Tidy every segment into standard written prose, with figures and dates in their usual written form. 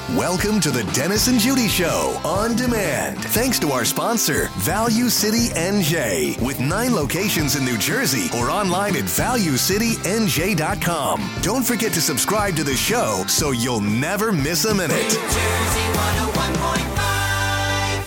Welcome to the Dennis and Judy Show on demand. Thanks to our sponsor, Value City NJ, with 9 locations in New Jersey or online at valuecitynj.com. Don't forget to subscribe to the show so you'll never miss a minute. New Jersey 101.5.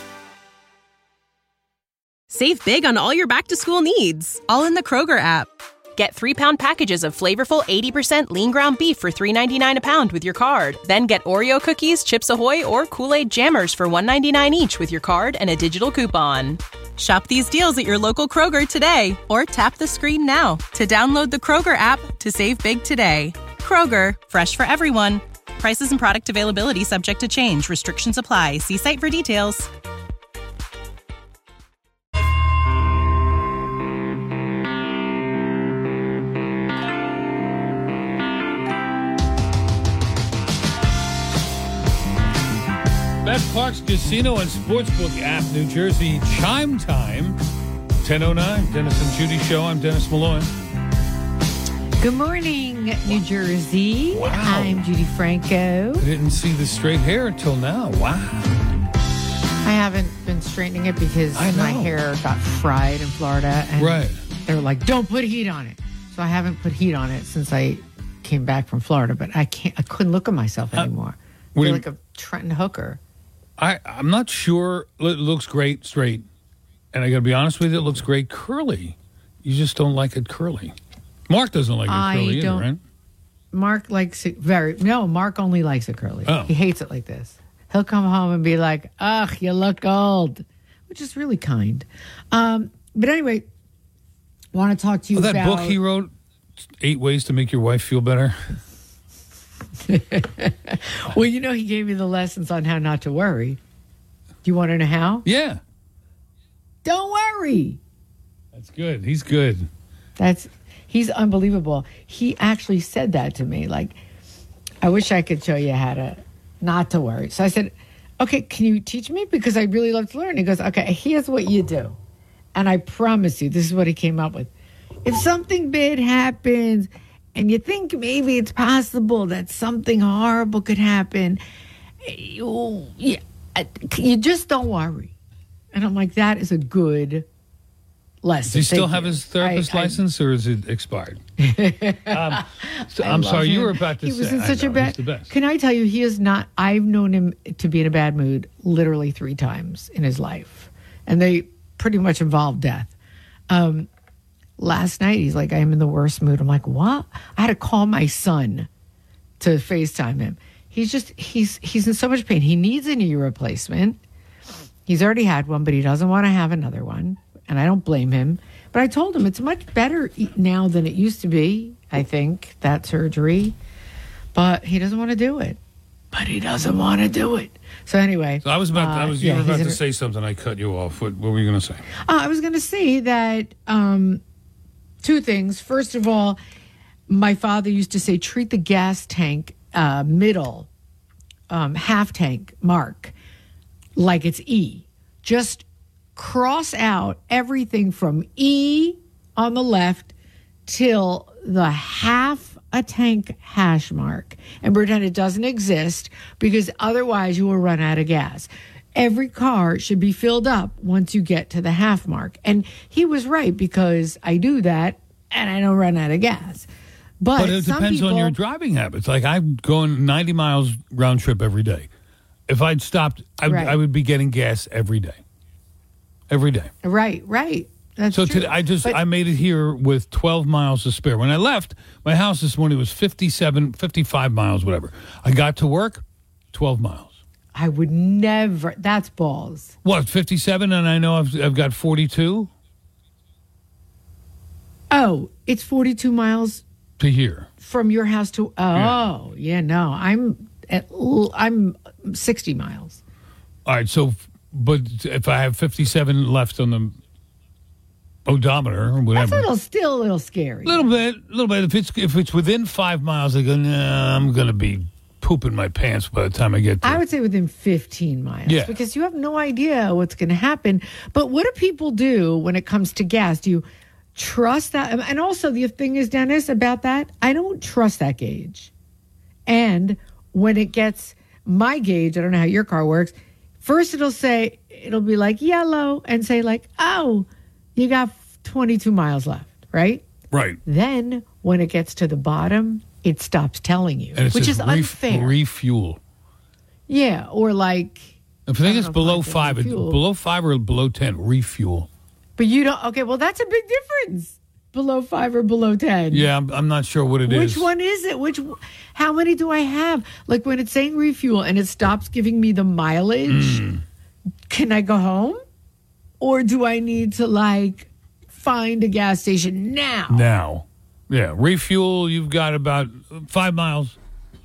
Save big on all your back-to-school needs, all in the Kroger app. Get 3-pound packages of flavorful 80% lean ground beef for $3.99 a pound with your card. Then get Oreo cookies, Chips Ahoy, or Kool-Aid Jammers for $1.99 each with your card and a digital coupon. Shop these deals at your local Kroger today, or tap the screen now to download the Kroger app to save big today. Kroger, fresh for everyone. Prices and product availability subject to change. Restrictions apply. See site for details. Parks Casino and Sportsbook app, New Jersey. Chime time, 10:09. Dennis and Judy Show. I'm Dennis Malloy. Good morning, New Jersey. Wow. I'm Judy Franco. I didn't see the straight hair until now. Wow. I haven't been straightening it because my hair got fried in Florida. And right. They were like, don't put heat on it. So I haven't put heat on it since I came back from Florida. But I couldn't look at myself anymore. I feel like a Trenton hooker. I'm not sure. It looks great straight. And I got to be honest with you, it looks great curly. You just don't like it curly. Mark doesn't like it curly either, right? Mark likes it Mark only likes it curly. Oh. He hates it like this. He'll come home and be like, ugh, you look old, which is really kind. But anyway, want to talk to you about... that book he wrote, 8 Ways to Make Your Wife Feel Better. Well, he gave me the lessons on how not to worry. Do you want to know how? Yeah. Don't worry. That's good. He's good. He's unbelievable. He actually said that to me. Like, I wish I could show you how to not to worry. So I said, okay, can you teach me? Because I really love to learn. He goes, okay, here's what you do. And I promise you, this is what he came up with. If something bad happens... and you think maybe it's possible that something horrible could happen, you just don't worry. And I'm like, that is a good lesson. Does he still have his therapist license, or is it expired? I'm sorry, you were about to say. He was in such a bad... He's the best. Can I tell you, he is not... I've known him to be in a bad mood literally 3 times in his life. And they pretty much involve death. Last night, he's like, I am in the worst mood. I'm like, what? I had to call my son to FaceTime him. He's in so much pain. He needs a knee replacement. He's already had one, but he doesn't want to have another one. And I don't blame him. But I told him it's much better now than it used to be, I think, that surgery. But he doesn't want to do it. So anyway. So you were about to say something. I cut you off. What were you going to say? I was going to say that... 2 things. First of all, my father used to say, treat the gas tank middle, half tank mark like it's E. Just cross out everything from E on the left till the half a tank hash mark and pretend it doesn't exist, because otherwise you will run out of gas. Every car should be filled up once you get to the half mark. And he was right, because I do that and I don't run out of gas. But it depends on your driving habits. Like, I'm going 90 miles round trip every day. If I'd stopped, I would be getting gas every day. Every day. Right. That's so true. Today, I made it here with 12 miles to spare. When I left, my house this morning was 55 miles, whatever. I got to work, 12 miles. I would never. That's balls. What, 57, and I know I've got 42? Oh, it's 42 miles to here from your house to. Oh, yeah no, I'm 60 miles. All right, so but if I have 57 left on the odometer or whatever, that's still a little scary. A little bit. If it's within 5 miles, I go, nah, I'm gonna be pooping my pants by the time I get there. I would say within 15 miles. Yeah. Because you have no idea what's going to happen. But what do people do when it comes to gas? Do you trust that? And also the thing is, Dennis, about that, I don't trust that gauge. And when it gets my gauge, I don't know how your car works. First, it'll be like yellow and say like, oh, you got 22 miles left, right? Right. Then when it gets to the bottom, it stops telling you, And it which says is unfair. Refuel. Yeah, or like. If I think it's know if below I can 5, it's refuel. below 5 or below 10, refuel. But you don't. Okay, well, that's a big difference. Below 5 or below 10. Yeah, I'm not sure what it is. Which one is it? How many do I have? Like when it's saying refuel and it stops giving me the mileage, can I go home? Or do I need to like find a gas station now? Now. Yeah, refuel, you've got about 5 miles.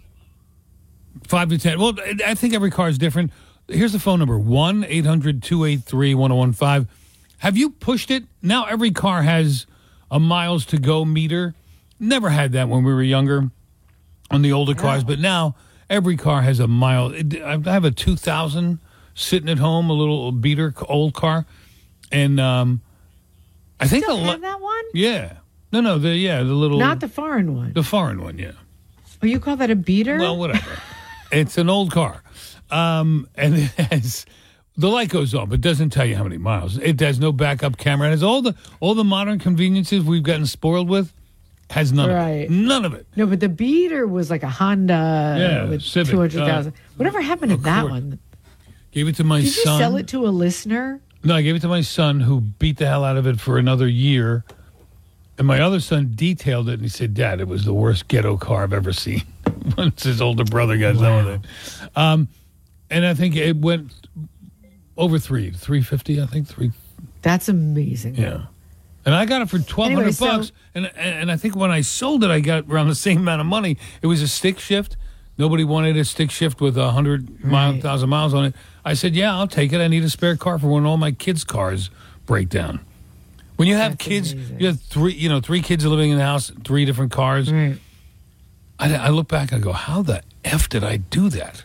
5 to 10. Well, I think every car is different. Here's the phone number, 1-800-283-1015. Have you pushed it? Now every car has a miles to go meter. Never had that when we were younger on the older cars, but now every car has a mile. I have a 2000 sitting at home, a little beater old car, and I think Still have that one? Yeah, the little Not the foreign one. the foreign one, yeah. Oh, you call that a beater? Well, whatever. It's an old car, and it has. The light goes on, but doesn't tell you how many miles. It has no backup camera. It has all the modern conveniences we've gotten spoiled with. Has none of it. None of it. No, but the beater was like a Honda with Civic, 200,000. Whatever happened to that Accord. one? Gave it to my Did son. you sell it to a listener? No, I gave it to my son, who beat the hell out of it for another year. And my other son detailed it, and he said, "Dad, it was the worst ghetto car I've ever seen." Once his older brother got done with it. And I think it went over 350, I think. That's amazing. Yeah. And I got it for $1,200 bucks. And I think when I sold it, I got around the same amount of money. It was a stick shift. Nobody wanted a stick shift with 100,000 miles on it. I said, yeah, I'll take it. I need a spare car for when all my kids' cars break down. When you have That's kids, amazing. you have three kids living in the house, 3 different cars. Right. I look back and I go, how the F did I do that?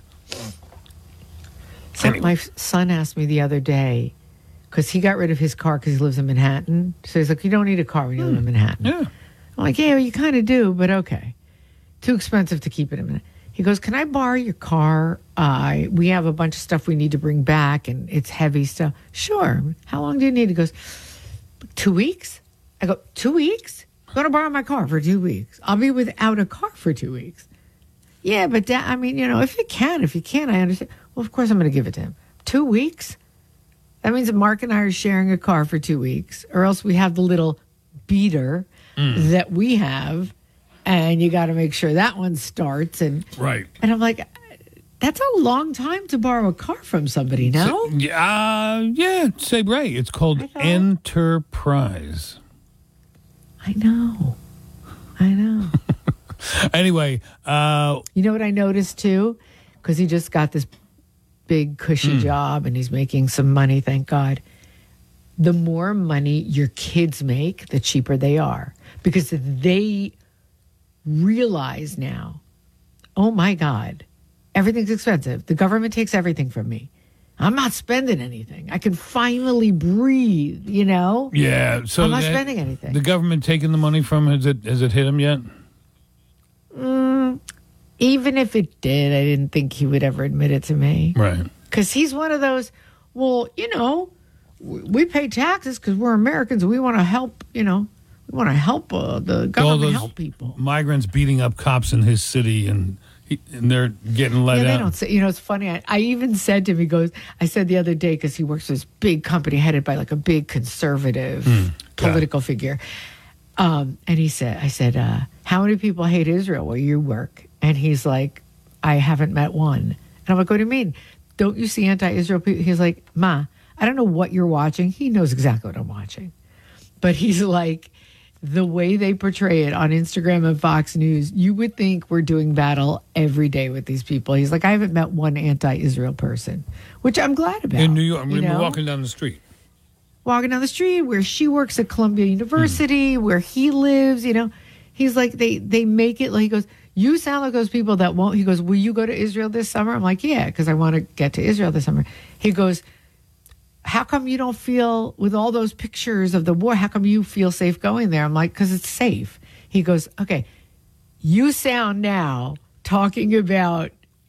So my son asked me the other day, because he got rid of his car because he lives in Manhattan. So he's like, you don't need a car when you live in Manhattan. Yeah. I'm like, yeah, well, you kind of do, but okay. Too expensive to keep it in Manhattan. He goes, can I borrow your car? We have a bunch of stuff we need to bring back, and it's heavy stuff. Sure. How long do you need? He goes, 2 weeks? I go, 2 weeks? I'm going to borrow my car for 2 weeks. I'll be without a car for 2 weeks. Yeah, but Dad, I mean, if you can, I understand. Well, of course I'm going to give it to him. 2 weeks? That means that Mark and I are sharing a car for 2 weeks, or else we have the little beater that we have, and you got to make sure that one starts. Right. And I'm like, that's a long time to borrow a car from somebody, no? Yeah, say right. It's called Enterprise. I know. Anyway. You know what I noticed, too? Because he just got this big, cushy job, and he's making some money, thank God. The more money your kids make, the cheaper they are. Because they realize now, oh, my God, everything's expensive. The government takes everything from me. I'm not spending anything. I can finally breathe, Yeah. So I'm not spending anything. The government taking the money from, has it hit him yet? Even if it did, I didn't think he would ever admit it to me. Right. Because he's one of those, well, we pay taxes because we're Americans and we want to help, we want to help the government help people. Migrants beating up cops in his city, and they're getting let out. They don't say, it's funny. I even said to him, I said the other day, because he works for this big company headed by like a big conservative political figure. And I said, how many people hate Israel where you work? And he's like, I haven't met one. And I'm like, what do you mean? Don't you see anti-Israel people? He's like, Ma, I don't know what you're watching. He knows exactly what I'm watching. But he's like, the way they portray it on Instagram and Fox News, you would think we're doing battle every day with these people. He's like, I haven't met one anti-Israel person, which I'm glad about. In New York, we're walking down the street. Walking down the street where she works at Columbia University, where he lives, He's like, they make it like, he goes, you sound like those people that won't. He goes, will you go to Israel this summer? I'm like, yeah, because I want to get to Israel this summer. He goes, how come you don't feel, with all those pictures of the war, how come you feel safe going there? I'm like, because it's safe. He goes, okay, you sound now talking about,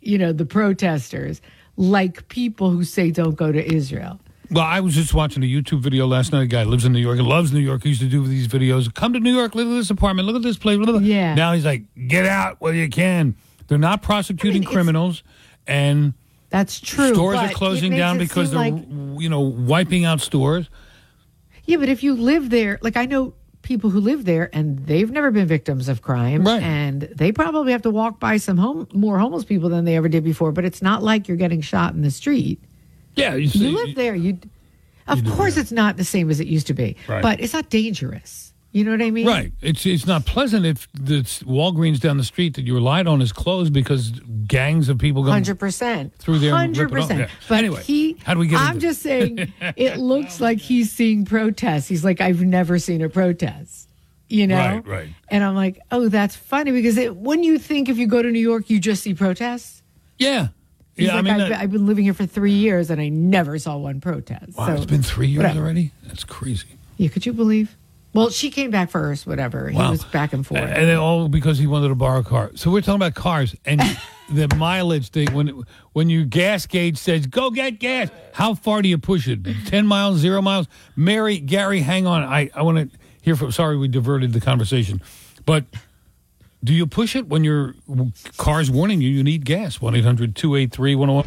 the protesters like people who say don't go to Israel. Well, I was just watching a YouTube video last night. A guy lives in New York and loves New York. He used to do these videos. Come to New York, live in this apartment, look at this place. Blah, blah, blah. Yeah. Now he's like, get out while you can. They're not prosecuting criminals, and that's true. stores are closing down because they're, wiping out stores. Yeah, but if you live there, like I know people who live there and they've never been victims of crime, Right. and they probably have to walk by some more homeless people than they ever did before. But it's not like you're getting shot in the street. Yeah, You live there. Of course, it's not the same as it used to be, Right. but it's not dangerous. You know what I mean? Right. It's not pleasant if the Walgreens down the street that you relied on is closed because gangs of people go 100% through there and rip it off. 100%. Yeah. But Anyway, how do we get I'm into just saying, it looks like he's seeing protests. He's like, I've never seen a protest. Right. And I'm like, oh, that's funny because wouldn't you think if you go to New York, you just see protests? Yeah. He's Yeah, like, I've been living here for 3 years and I never saw one protest. Wow, So, it's been 3 years whatever. already? That's crazy. Yeah, could you believe? Well, she came back first, whatever. He Wow. was back and forth. And then all because he wanted to borrow a car. So we're talking about cars and the mileage thing. When your gas gauge says, go get gas, how far do you push it? 10 miles, 0 miles? Gary, hang on. I want to hear from, sorry we diverted the conversation. But do you push it when your car's warning you need gas? 1-800-283-101.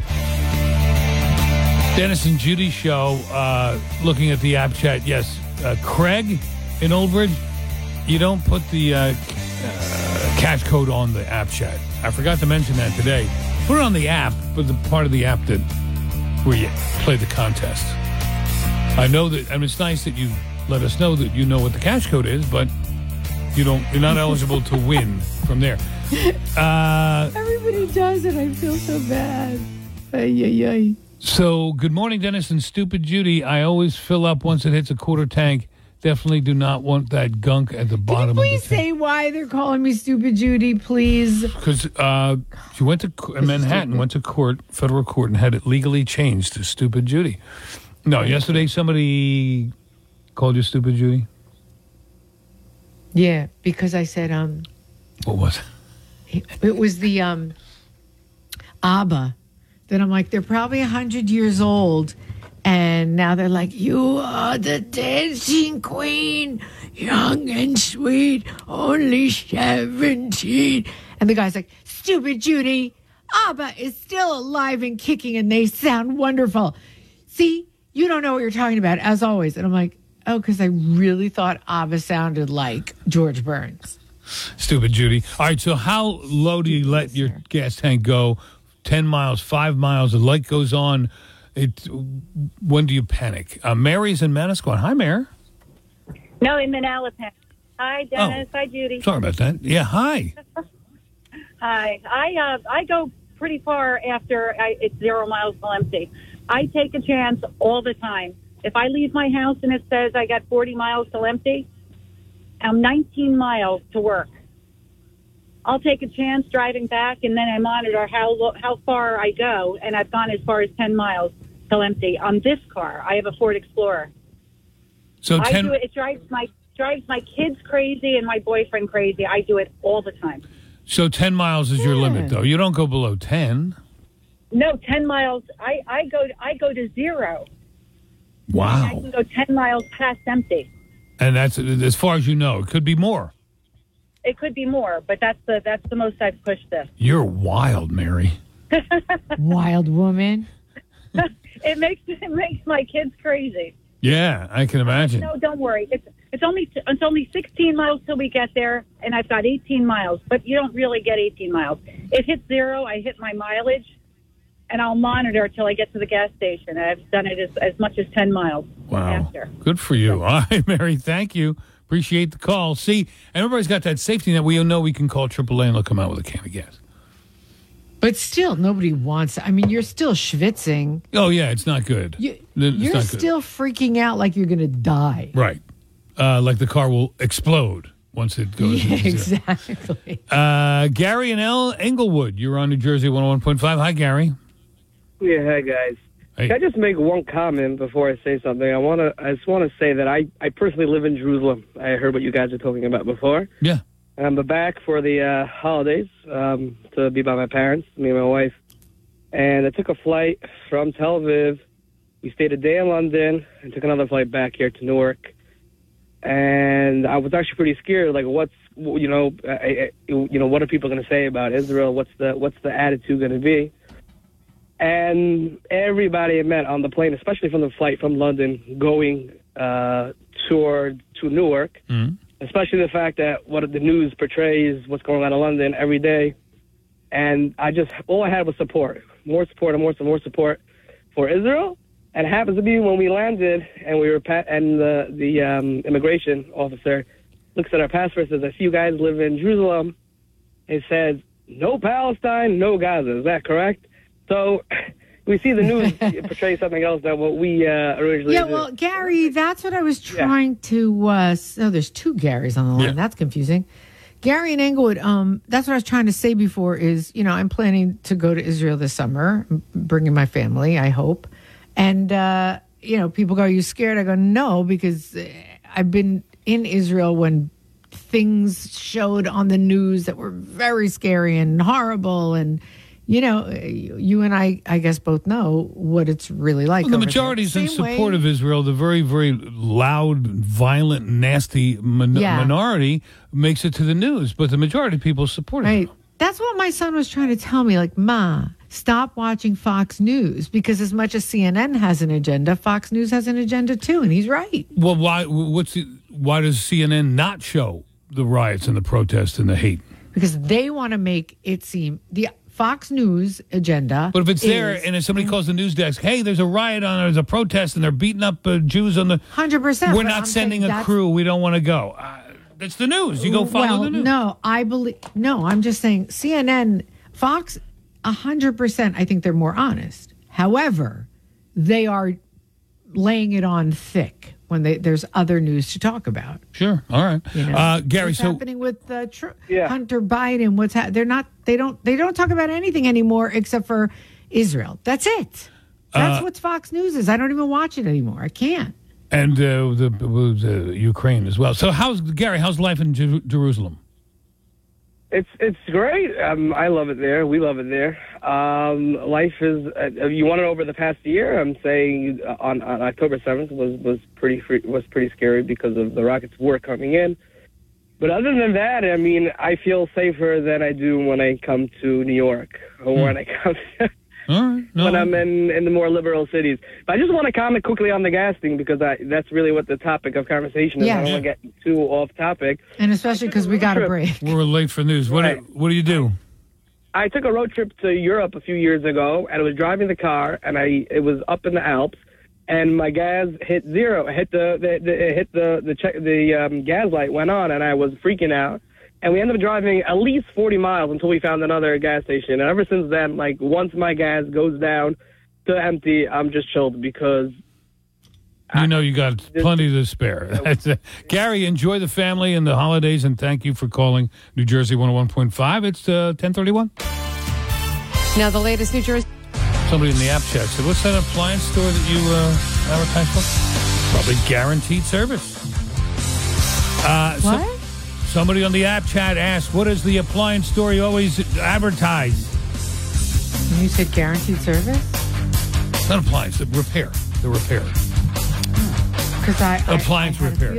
Dennis and Judy show, looking at the app chat. Yes, Craig in Old Bridge, you don't put the cash code on the app chat. I forgot to mention that today. Put it on the app, but the part of the app where you play the contest. I know that, and it's nice that you let us know that you know what the cash code is, but you're not eligible to win from there. Everybody does it. I feel so bad. Ay, ay, ay. So, good morning, Dennis and Stupid Judy. I always fill up once it hits a quarter tank. Definitely do not want that gunk at the bottom of the tank. Please say why they're calling me Stupid Judy, please. Because she went to Manhattan, went to court, federal court, and had it legally changed to Stupid Judy. No, yesterday somebody called you Stupid Judy? Yeah, because I said, What was it? it was the ABBA. Then I'm like, they're probably 100 years old. And now they're like, you are the dancing queen, young and sweet, only 17. And the guy's like, Stupid Judy, ABBA is still alive and kicking and they sound wonderful. See, you don't know what you're talking about, as always. And I'm like, oh, because I really thought ABBA sounded like George Burns. Stupid Judy. All right, so how low do you let your gas tank go? 10 miles, 5 miles, the light goes on. When do you panic? Mary's in Manasquan. Hi, Mary. No, in Manalapan. Hi, Dennis. Hi, Judy. Sorry about that. Yeah, hi. Hi. I go pretty far after it's 0 miles till empty. I take a chance all the time. If I leave my house and it says I got 40 miles till empty, I'm 19 miles to work. I'll take a chance driving back, and then I monitor how far I go, and I've gone as far as 10 miles till empty on this car. I have a Ford Explorer. So I do it. It drives my kids crazy and my boyfriend crazy. I do it all the time. So 10 miles is your limit, though. You don't go below 10. No, 10 miles. I go to 0. Wow. I can go 10 miles past empty. And that's as far as you know. It could be more. It could be more, but that's the most I've pushed this. You're wild, Mary. Wild woman. It makes my kids crazy. Yeah, I can imagine. No, don't worry. It's only 16 miles till we get there, and I've got 18 miles. But you don't really get 18 miles. It hits 0. I hit my mileage, and I'll monitor till I get to the gas station. I've done it as much as 10 miles. Wow. After. Good for you. All right, Mary, thank you. Appreciate the call. See, everybody's got that safety net. We know we can call AAA and they'll come out with a can of gas. But still, nobody wants. I mean, you're still schwitzing. Oh, yeah, it's not good. You're not still freaking out like you're going to die. Right. Like the car will explode once it goes into zero. Exactly. Gary and Englewood, you're on New Jersey 101.5. Hi, Gary. Yeah, hi, guys. Hey. Can I just make one comment before I say something? I just want to say that I personally live in Jerusalem. I heard what you guys were talking about before. Yeah. I'm back for the holidays to be by my parents, me and my wife. And I took a flight from Tel Aviv. We stayed a day in London and took another flight back here to Newark. And I was actually pretty scared. Like, what are people going to say about Israel? What's the attitude going to be? And everybody I met on the plane, especially from the flight from London going to Newark, especially the fact that what the news portrays what's going on in London every day. And all I had was support, more support and more support for Israel. And it happens to be when we landed and the immigration officer looks at our passports and says, "I see you guys live in Jerusalem." It says, "No Palestine, no Gaza." Is that correct? So we see the news portray something else than what we originally did. Well, Gary, that's what I was trying to... there's two Garys on the line. Yeah. That's confusing. Gary in Englewood, that's what I was trying to say before is, I'm planning to go to Israel this summer, bringing my family, I hope. And, people go, "Are you scared?" I go, "No," because I've been in Israel when things showed on the news that were very scary and horrible. And, you and I guess, both know what it's really like. Well, the majority is in support of Israel. The very, very loud, violent, nasty minority makes it to the news. But the majority of people support it. That's what my son was trying to tell me. Like, Ma, stop watching Fox News, because as much as CNN has an agenda, Fox News has an agenda too, and he's right. Well, why does CNN not show the riots and the protests and the hate? Because they want to make it seem the Fox News agenda. But if it's there and if somebody calls the news desk, "Hey, there's there's a protest and they're beating up Jews on the..." 100%. We're not sending a crew. We don't want to go. It's the news. You go follow the news. No, I'm just saying CNN, Fox, 100%, I think they're more honest. However, they are laying it on thick when there's other news to talk about. Sure. All right. Gary, what's happening with Hunter Biden? They don't talk about anything anymore except for Israel. That's it. That's what Fox News is. I don't even watch it anymore. I can't. And the Ukraine as well. So how's life in Jerusalem? It's great. I love it there. We love it there. Life is. You want it over the past year? I'm saying on October 7th was pretty scary because of the rockets were coming in. But other than that, I mean, I feel safer than I do when I come to New York or when I come when I'm in the more liberal cities. But I just want to comment quickly on the gas thing because that's really what the topic of conversation is. I don't want to get too off topic. And especially because we got a break. We're late for news. What do you do? I took a road trip to Europe a few years ago, and I was driving the car, and it was up in the Alps, and my gas hit zero. It hit the gas light went on, and I was freaking out. And we ended up driving at least 40 miles until we found another gas station. And ever since then, like, once my gas goes down to empty, I'm just chilled because... you got plenty to spare. Gary, enjoy the family and the holidays, and thank you for calling New Jersey 101.5. It's 10:31. Now the latest New Jersey... Somebody in the app chat said, "What's that appliance store that you advertise for?" Probably Guaranteed Service. What? Somebody on the app chat asked, "What is the appliance store you always advertise?" You said Guaranteed Service? Not appliance, the repair. The repair. Because appliance repair.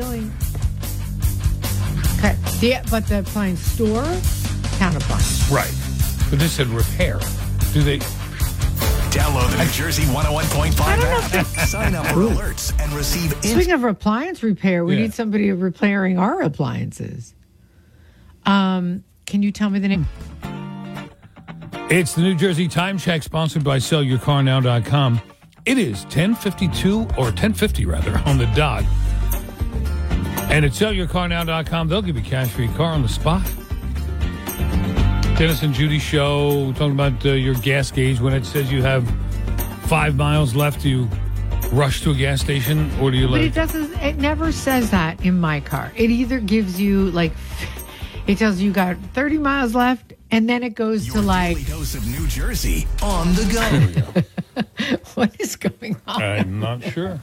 Okay. But the appliance store, count appliance. Right. But this said repair. Do they... Download the New Jersey 101.5 app. Sign up for alerts and receive... Speaking of appliance repair, we need somebody repairing our appliances. Can you tell me the name? It's the New Jersey Time Check, sponsored by SellYourCarNow.com. It is 10:52 or 10:50 rather on the dot. And at SellYourCarNow.com, they'll give you cash for your car on the spot. Dennis and Judy show, talking about your gas gauge. When it says you have 5 miles left, do you rush to a gas station, or do you But it doesn't. It never says that in my car. It either gives you it tells you got 30 miles left, and then it goes your to daily dose of New Jersey on the go. What is going on? I'm not sure.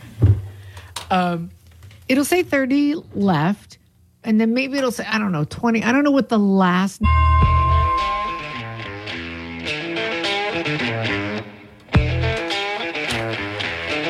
It'll say 30 left, and then maybe it'll say, 20. I don't know what the last...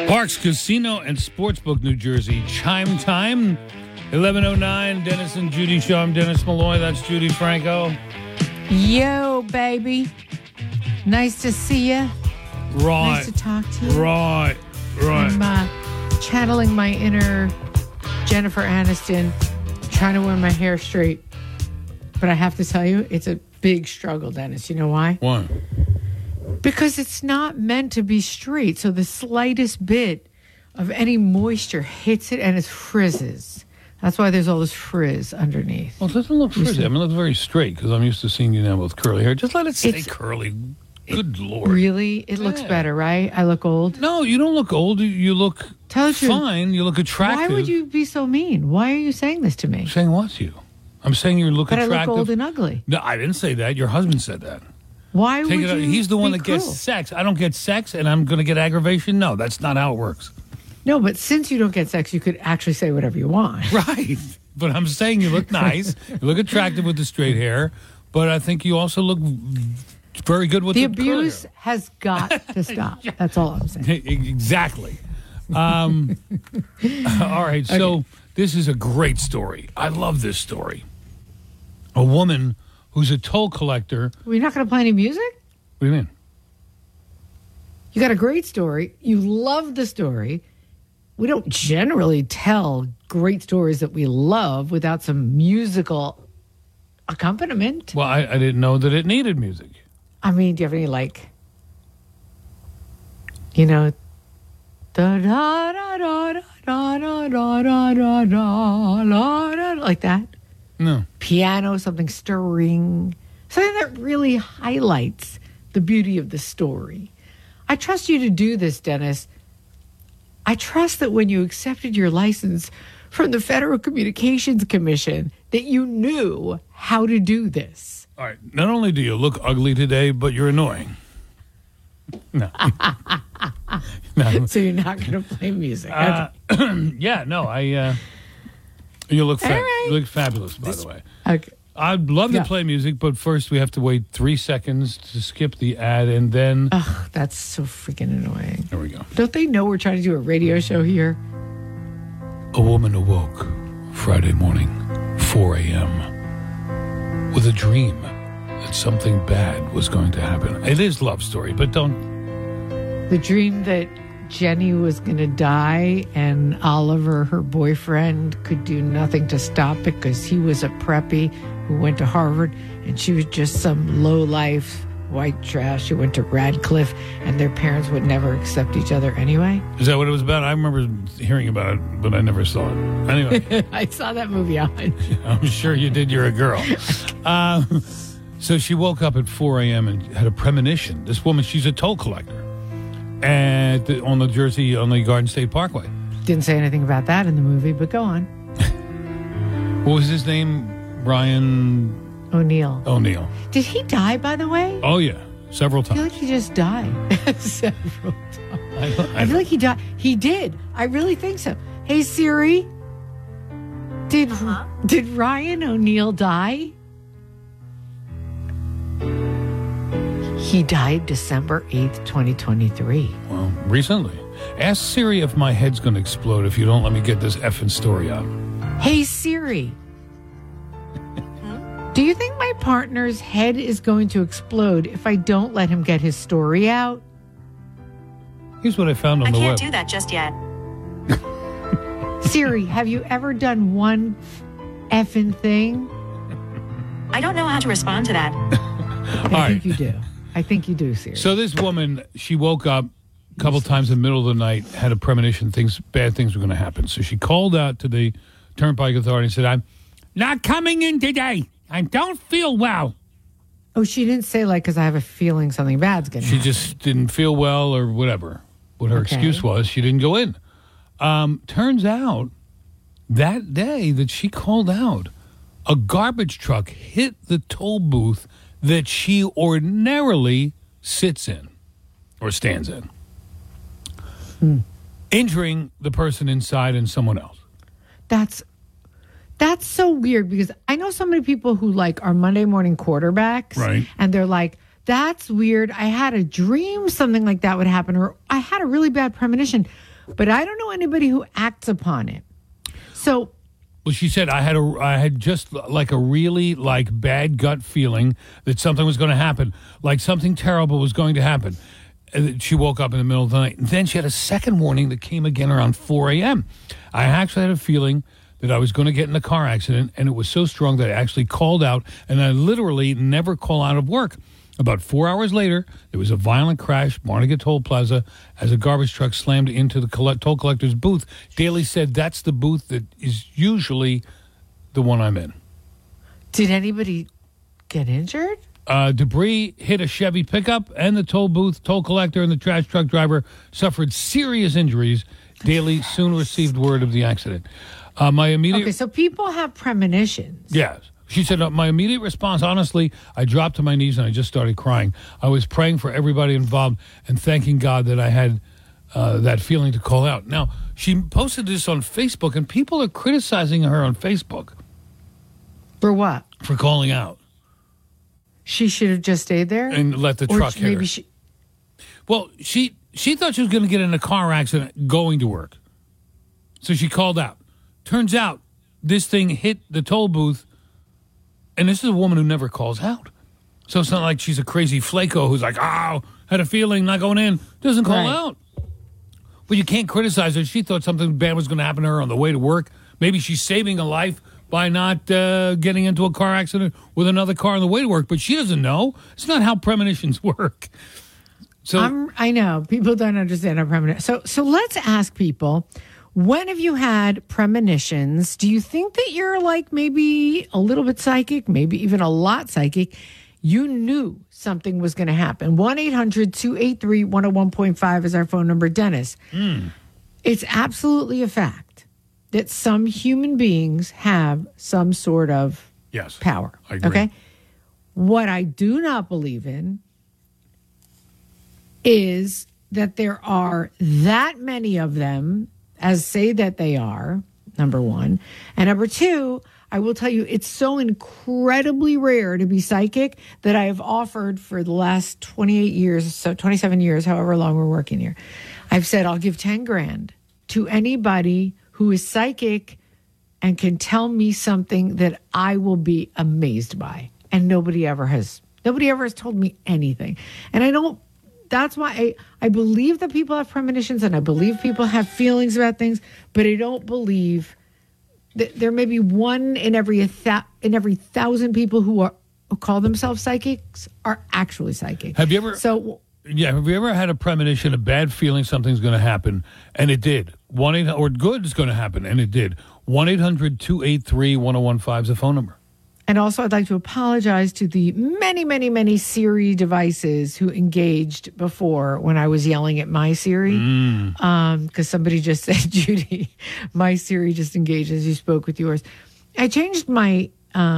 Parks Casino and Sportsbook, New Jersey. Chime time, 11:09. Dennis and Judy Show. I'm Dennis Malloy. That's Judy Franco. Yo, baby. Nice to see you. Right. Nice to talk to you. Right. I'm channeling my inner Jennifer Aniston, trying to wear my hair straight. But I have to tell you, it's a big struggle, Dennis. You know why? Why? Because it's not meant to be straight. So the slightest bit of any moisture hits it and it frizzes. That's why there's all this frizz underneath. Well, it doesn't look frizzy. I mean, it looks very straight because I'm used to seeing you now with curly hair. Just let it stay curly. Good Lord. Really? It looks better, right? I look old? No, you don't look old. You look fine. You look attractive. Why would you be so mean? Why are you saying this to me? Saying what to you? I'm saying you look attractive. But I look old and ugly. No, I didn't say that. Your husband said that. Why would you He's the one be that cruel? gets sex. I don't get sex, and I'm going to get aggravation? No, that's not how it works. No, but since you don't get sex, you could actually say whatever you want. Right. But I'm saying you look nice. You look attractive with the straight hair. But I think you also look very good with the abuse curly hair. has got to stop. That's all I'm saying. Exactly. All right. So this is a great story. I love this story. A woman who's a toll collector. We're not going to play any music? What do you mean? You got a great story. You love the story. We don't generally tell great stories that we love without some musical accompaniment. Well, I didn't know that it needed music. I mean, do you have any, like, you know, da da da da da da da da da da da, like that? No. Piano, something stirring, something that really highlights the beauty of the story. I trust you to do this, Dennis. I trust that when you accepted your license from the Federal Communications Commission, that you knew how to do this. All right. Not only do you look ugly today, but you're annoying. No. No. So you're not going to play music. Yeah, no, you look right. you look fabulous, by the way. Okay. I'd love to play music, but first we have to wait 3 seconds to skip the ad, and then... Ugh, that's so freaking annoying. There we go. Don't they know we're trying to do a radio show here? A woman awoke Friday morning, 4 a.m., with a dream that something bad was going to happen. It is love story, but don't... The dream that Jenny was going to die and Oliver, her boyfriend, could do nothing to stop it because he was a preppy who went to Harvard and she was just some low-life white trash who went to Radcliffe and their parents would never accept each other anyway. Is that what it was about? I remember hearing about it, but I never saw it. Anyway. I saw that movie on. I'm sure you did. You're a girl. So she woke up at 4 a.m. and had a premonition. This woman, she's a toll collector on the Garden State Parkway. Didn't say anything about that in the movie, but go on. What was his name? Ryan O'Neal. Did he die, by the way? Oh, yeah. Several I feel times. like he just died. Several times. I feel like he died. He did. I really think so. Hey, Siri. Did Ryan O'Neal die? He died December 8th, 2023. Well, recently. Ask Siri if my head's going to explode if you don't let me get this effing story out. Hey, Siri. Do you think my partner's head is going to explode if I don't let him get his story out? Here's what I found on the web. I can't do that just yet. Siri, have you ever done one effing thing? I don't know how to respond to that. I think you do. I think you do, Siri. So this woman, she woke up a couple times in the middle of the night, had a premonition, bad things were going to happen. So she called out to the Turnpike Authority and said, I'm not coming in today. I don't feel well. Oh, she didn't say, like, because I have a feeling something bad's going to happen. She just didn't feel well or whatever. What her excuse was, she didn't go in. Turns out that day that she called out, a garbage truck hit the toll booth that she ordinarily sits in or stands in, injuring the person inside and someone else. That's so weird because I know so many people who like are Monday morning quarterbacks. Right. And they're like, that's weird. I had a dream something like that would happen, or I had a really bad premonition. but I don't know anybody who acts upon it. So, well, she said I had just like a really like bad gut feeling that something was going to happen, like something terrible was going to happen. And she woke up in the middle of the night. And then she had a second warning that came again around 4 a.m. I actually had a feeling that I was going to get in a car accident, and it was so strong that I actually called out, and I literally never call out of work. About 4 hours later, there was a violent crash, Barnegat Toll Plaza, as a garbage truck slammed into the toll collector's booth. Daly said that's the booth that is usually the one I'm in. did anybody get injured? Debris hit a Chevy pickup, and the toll booth, toll collector, and the trash truck driver suffered serious injuries. Daly soon received word of the accident. Okay, so people have premonitions. Yes. She said, my immediate response, honestly, I dropped to my knees and I just started crying. I was praying for everybody involved and thanking God that I had that feeling to call out. Now, she posted this on Facebook, and people are criticizing her on Facebook. For what? For calling out. She should have just stayed there? And let the truck hit her. Well, she thought she was going to get in a car accident going to work. So she called out. Turns out this thing hit the toll booth, and this is a woman who never calls out. So it's not like she's a crazy flaco who's like, oh, had a feeling, not going in, doesn't call out. But you can't criticize her. She thought something bad was going to happen to her on the way to work. Maybe she's saving a life by not getting into a car accident with another car on the way to work. But she doesn't know. It's not how premonitions work. So I know. People don't understand how premonitions. So let's ask people, when have you had premonitions? Do you think that you're like maybe a little bit psychic, maybe even a lot psychic? You knew something was going to happen. 1-800-283-101.5 is our phone number. Dennis, It's absolutely a fact that some human beings have some sort of power. I agree. Okay? What I do not believe in is that there are that many of them as say that they are, number one. And number two, I will tell you, it's so incredibly rare to be psychic that I have offered for the last 28 years, so 27 years, however long we're working here. I've said I'll give 10 grand to anybody who is psychic and can tell me something that I will be amazed by. And nobody ever has told me anything. And that's why I believe that people have premonitions and I believe people have feelings about things, but I don't believe that there may be one in every 1,000 people who call themselves psychics are actually psychic. Have you ever? Have you ever had a premonition, a bad feeling something's going to happen, and it did? 1-800 or good is going to happen, and it did. 1-800-283-1015 is the phone number. And also, I'd like to apologize to the many, many, many Siri devices who engaged before when I was yelling at my Siri. Because somebody just said, Judy, my Siri just engaged as you spoke with yours. I changed my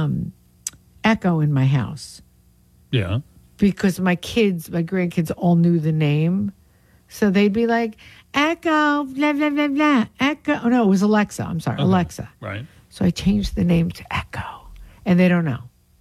Echo in my house. Yeah. Because my grandkids all knew the name. So they'd be like, Echo, blah, blah, blah, blah, Echo. Oh, no, it was Alexa. I'm sorry, Alexa. Right. So I changed the name to Echo. And they don't know.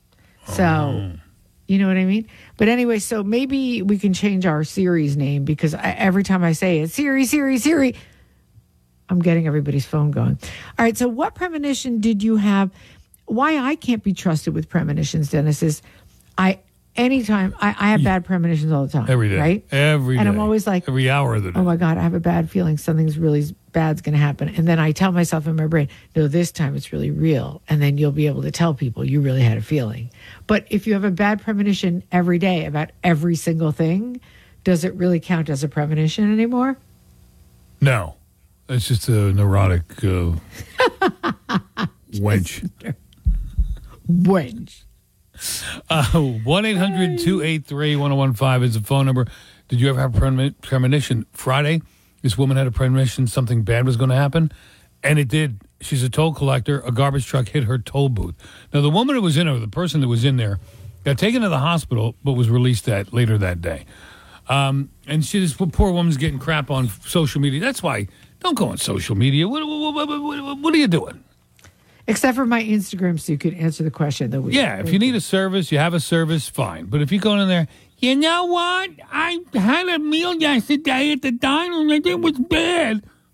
So, you know what I mean? But anyway, so maybe we can change our Siri's name because every time I say it, Siri, Siri, Siri, I'm getting everybody's phone going. All right, so what premonition did you have? Why I can't be trusted with premonitions, Dennis, is I have bad premonitions all the time. Every day. Right? Every day. And I'm always like, every hour of the day. Oh my God, I have a bad feeling something's really bad's going to happen. And then I tell myself in my brain, no, this time it's really real. And then you'll be able to tell people you really had a feeling. But if you have a bad premonition every day about every single thing, does it really count as a premonition anymore? No. It's just a neurotic wench. Wench. 1-800-283-1015 is the phone number. Did you ever have a premonition? Friday, this woman had a premonition something bad was going to happen, and it did. She's a toll collector. A garbage truck hit her toll booth. Now, the woman who was in there, the person that was in there, got taken to the hospital, but was released later that day. And this poor woman's getting crap on social media. That's why, don't go on social media. What are you doing? Except for my Instagram, so you could answer the question that we. Yeah, if you need a service, you have a service, fine. But if you go in there, you know what? I had a meal yesterday at the diner and it was bad.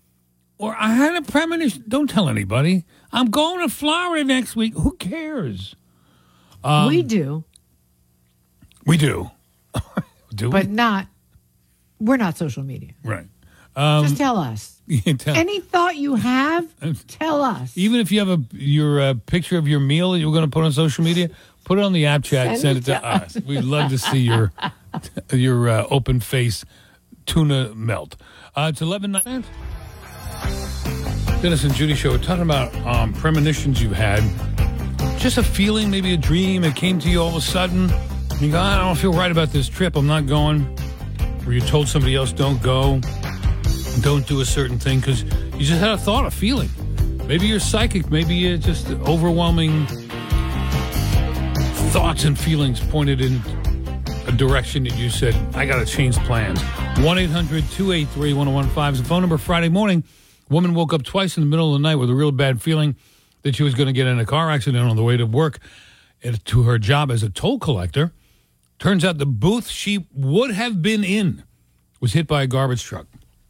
Or I had a premonition. Don't tell anybody. I'm going to Florida next week. Who cares? We do. We do. Do But we? we're not social media. Right. Just tell us. Tell- Any thought you have, tell us. Even if you have your picture of your meal that you're going to put on social media, put it on the app chat. Send it to us. We'd love to see your open face tuna melt. It's 11:09. Dennis and Judy show. We're talking about premonitions you've had. Just a feeling, maybe a dream. It came to you all of a sudden. You go, I don't feel right about this trip. I'm not going. Or you told somebody else, don't go. Don't do a certain thing because you just had a thought, a feeling. Maybe you're psychic. Maybe you're just overwhelming thoughts and feelings pointed in a direction that you said, I got to change plans. 1-800-283-1015 is the phone number. Friday morning, a woman woke up twice in the middle of the night with a real bad feeling that she was going to get in a car accident on the way to work and to her job as a toll collector. Turns out the booth she would have been in was hit by a garbage truck.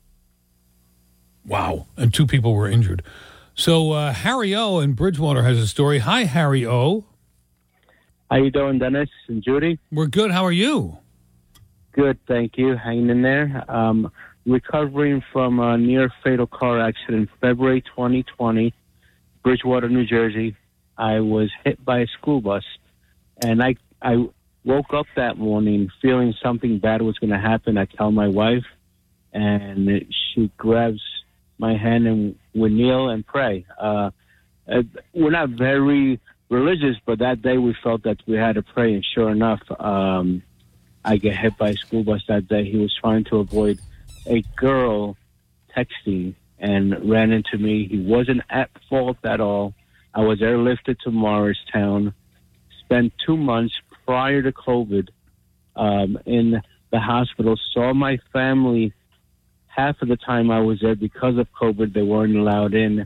Wow. And 2 people were injured. So Harry O. in Bridgewater has a story. Hi, Harry O. How you doing, Dennis and Judy? We're good. How are you? Good, thank you. Hanging in there. Recovering from a near-fatal car accident February 2020, Bridgewater, New Jersey. I was hit by a school bus, and I woke up that morning feeling something bad was going to happen. I tell my wife, and she grabs my hand, and we kneel and pray. We're not very religious, but that day we felt that we had to pray, and sure enough, I get hit by a school bus that day. He was trying to avoid a girl texting and ran into me. He wasn't at fault at all. I was airlifted to Morristown, spent 2 months prior to COVID in the hospital, saw my family half of the time I was there because of COVID. They weren't allowed in.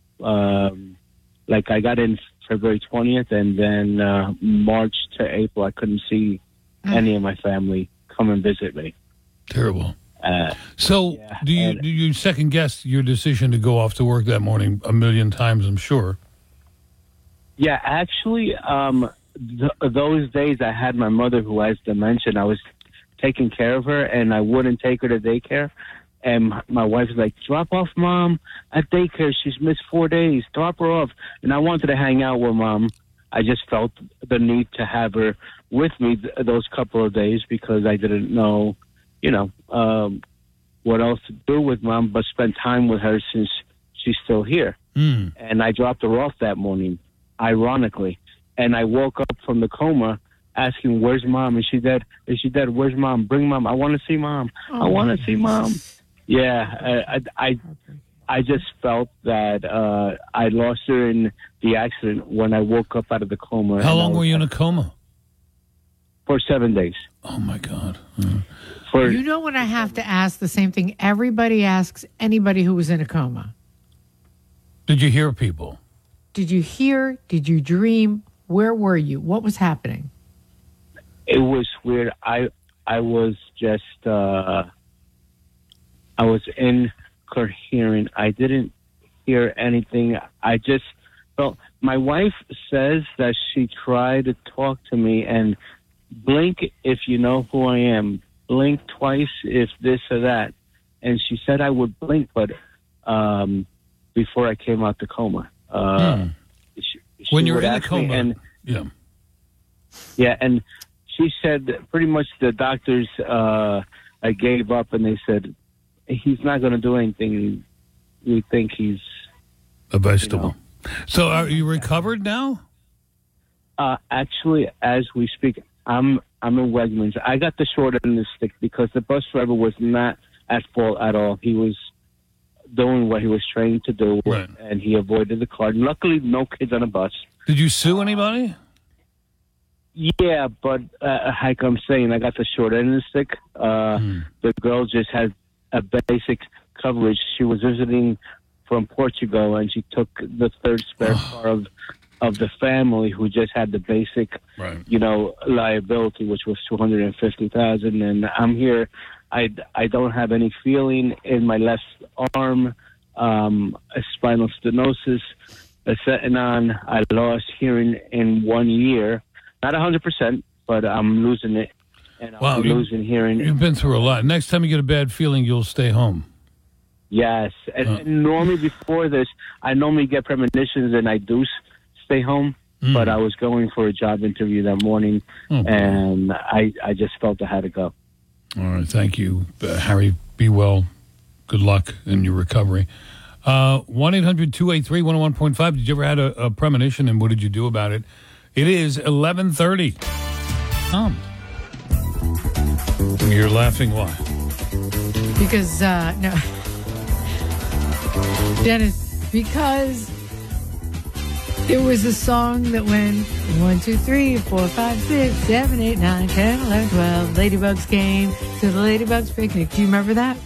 Like I got in February 20th, and then March to April, I couldn't see any of my family come and visit me. Terrible. So do you second guess your decision to go off to work that morning a million times, I'm sure? Yeah, actually, those days I had my mother who has dementia. I was taking care of her, and I wouldn't take her to daycare. And my wife was like, drop off Mom at daycare. She's missed 4 days. Drop her off. And I wanted to hang out with Mom. I just felt the need to have her with me those couple of days because I didn't know, what else to do with Mom but spend time with her since she's still here. And I dropped her off that morning, ironically. And I woke up from the coma asking, where's Mom? Is she dead? Is she dead? Where's Mom? Bring Mom. I want to see Mom. I want to see Mom. Yeah, I just felt that I lost her in the accident when I woke up out of the coma. How long were you in a coma? For 7 days. Oh, my God. You know what I have to ask? The same thing everybody asks anybody who was in a coma. Did you hear people? Did you hear? Did you dream? Where were you? What was happening? It was weird. I was just... I was incoherent. I didn't hear anything. I just felt... My wife says that she tried to talk to me and blink if you know who I am. Blink twice if this or that. And she said I would blink, but before I came out the coma. She when you're in a coma. Yeah, and she said pretty much the doctors I gave up, and they said, he's not going to do anything. We think he's a vegetable. So are you recovered now? Actually, as we speak, I'm in Wegmans. I got the short end of the stick because the bus driver was not at fault at all. He was doing what he was trained to do, right, and he avoided the car. Luckily, no kids on the bus. Did you sue anybody? Yeah, but like I'm saying, I got the short end of the stick. The girl just had a basic coverage. She was visiting from Portugal, and she took the third spare car of the family who just had the basic, liability, which was $250,000. And I'm here. I don't have any feeling in my left arm. a spinal stenosis, setting on. I lost hearing in 1 year. Not 100%, but I'm losing it. And I'm losing hearing. You've been through a lot. Next time you get a bad feeling, you'll stay home. Yes. And normally before this, I normally get premonitions and I do stay home. But I was going for a job interview that morning, and I just felt I had to go. All right. Thank you, Harry. Be well. Good luck in your recovery. 1-800-283-101.5. Did you ever have a premonition, and what did you do about it? It is 11:30. You're laughing. Why? Because, no. Dennis, because there was a song that went 1, 2, 3, 4, 5, 6, 7, 8, 9, 10, 11, 12. Ladybugs came to the Ladybugs picnic. Do you remember that?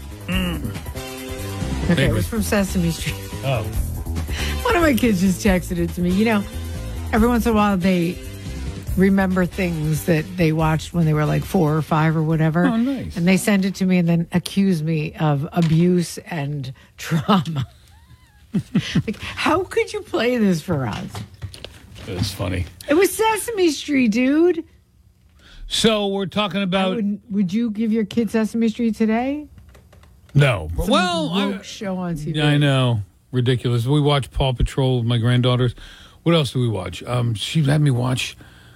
Okay, it was from Sesame Street. Oh. One of my kids just texted it to me. You know, every once in a while they remember things that they watched when they were like 4 or 5 or whatever. Oh, nice. And they send it to me and then accuse me of abuse and trauma. Like, how could you play this for us? It's funny. It was Sesame Street, dude. So we're talking about... Would you give your kid Sesame Street today? No. Woke show on TV. I know. Ridiculous. We watch Paw Patrol with my granddaughters. What else do we watch? She had me watch...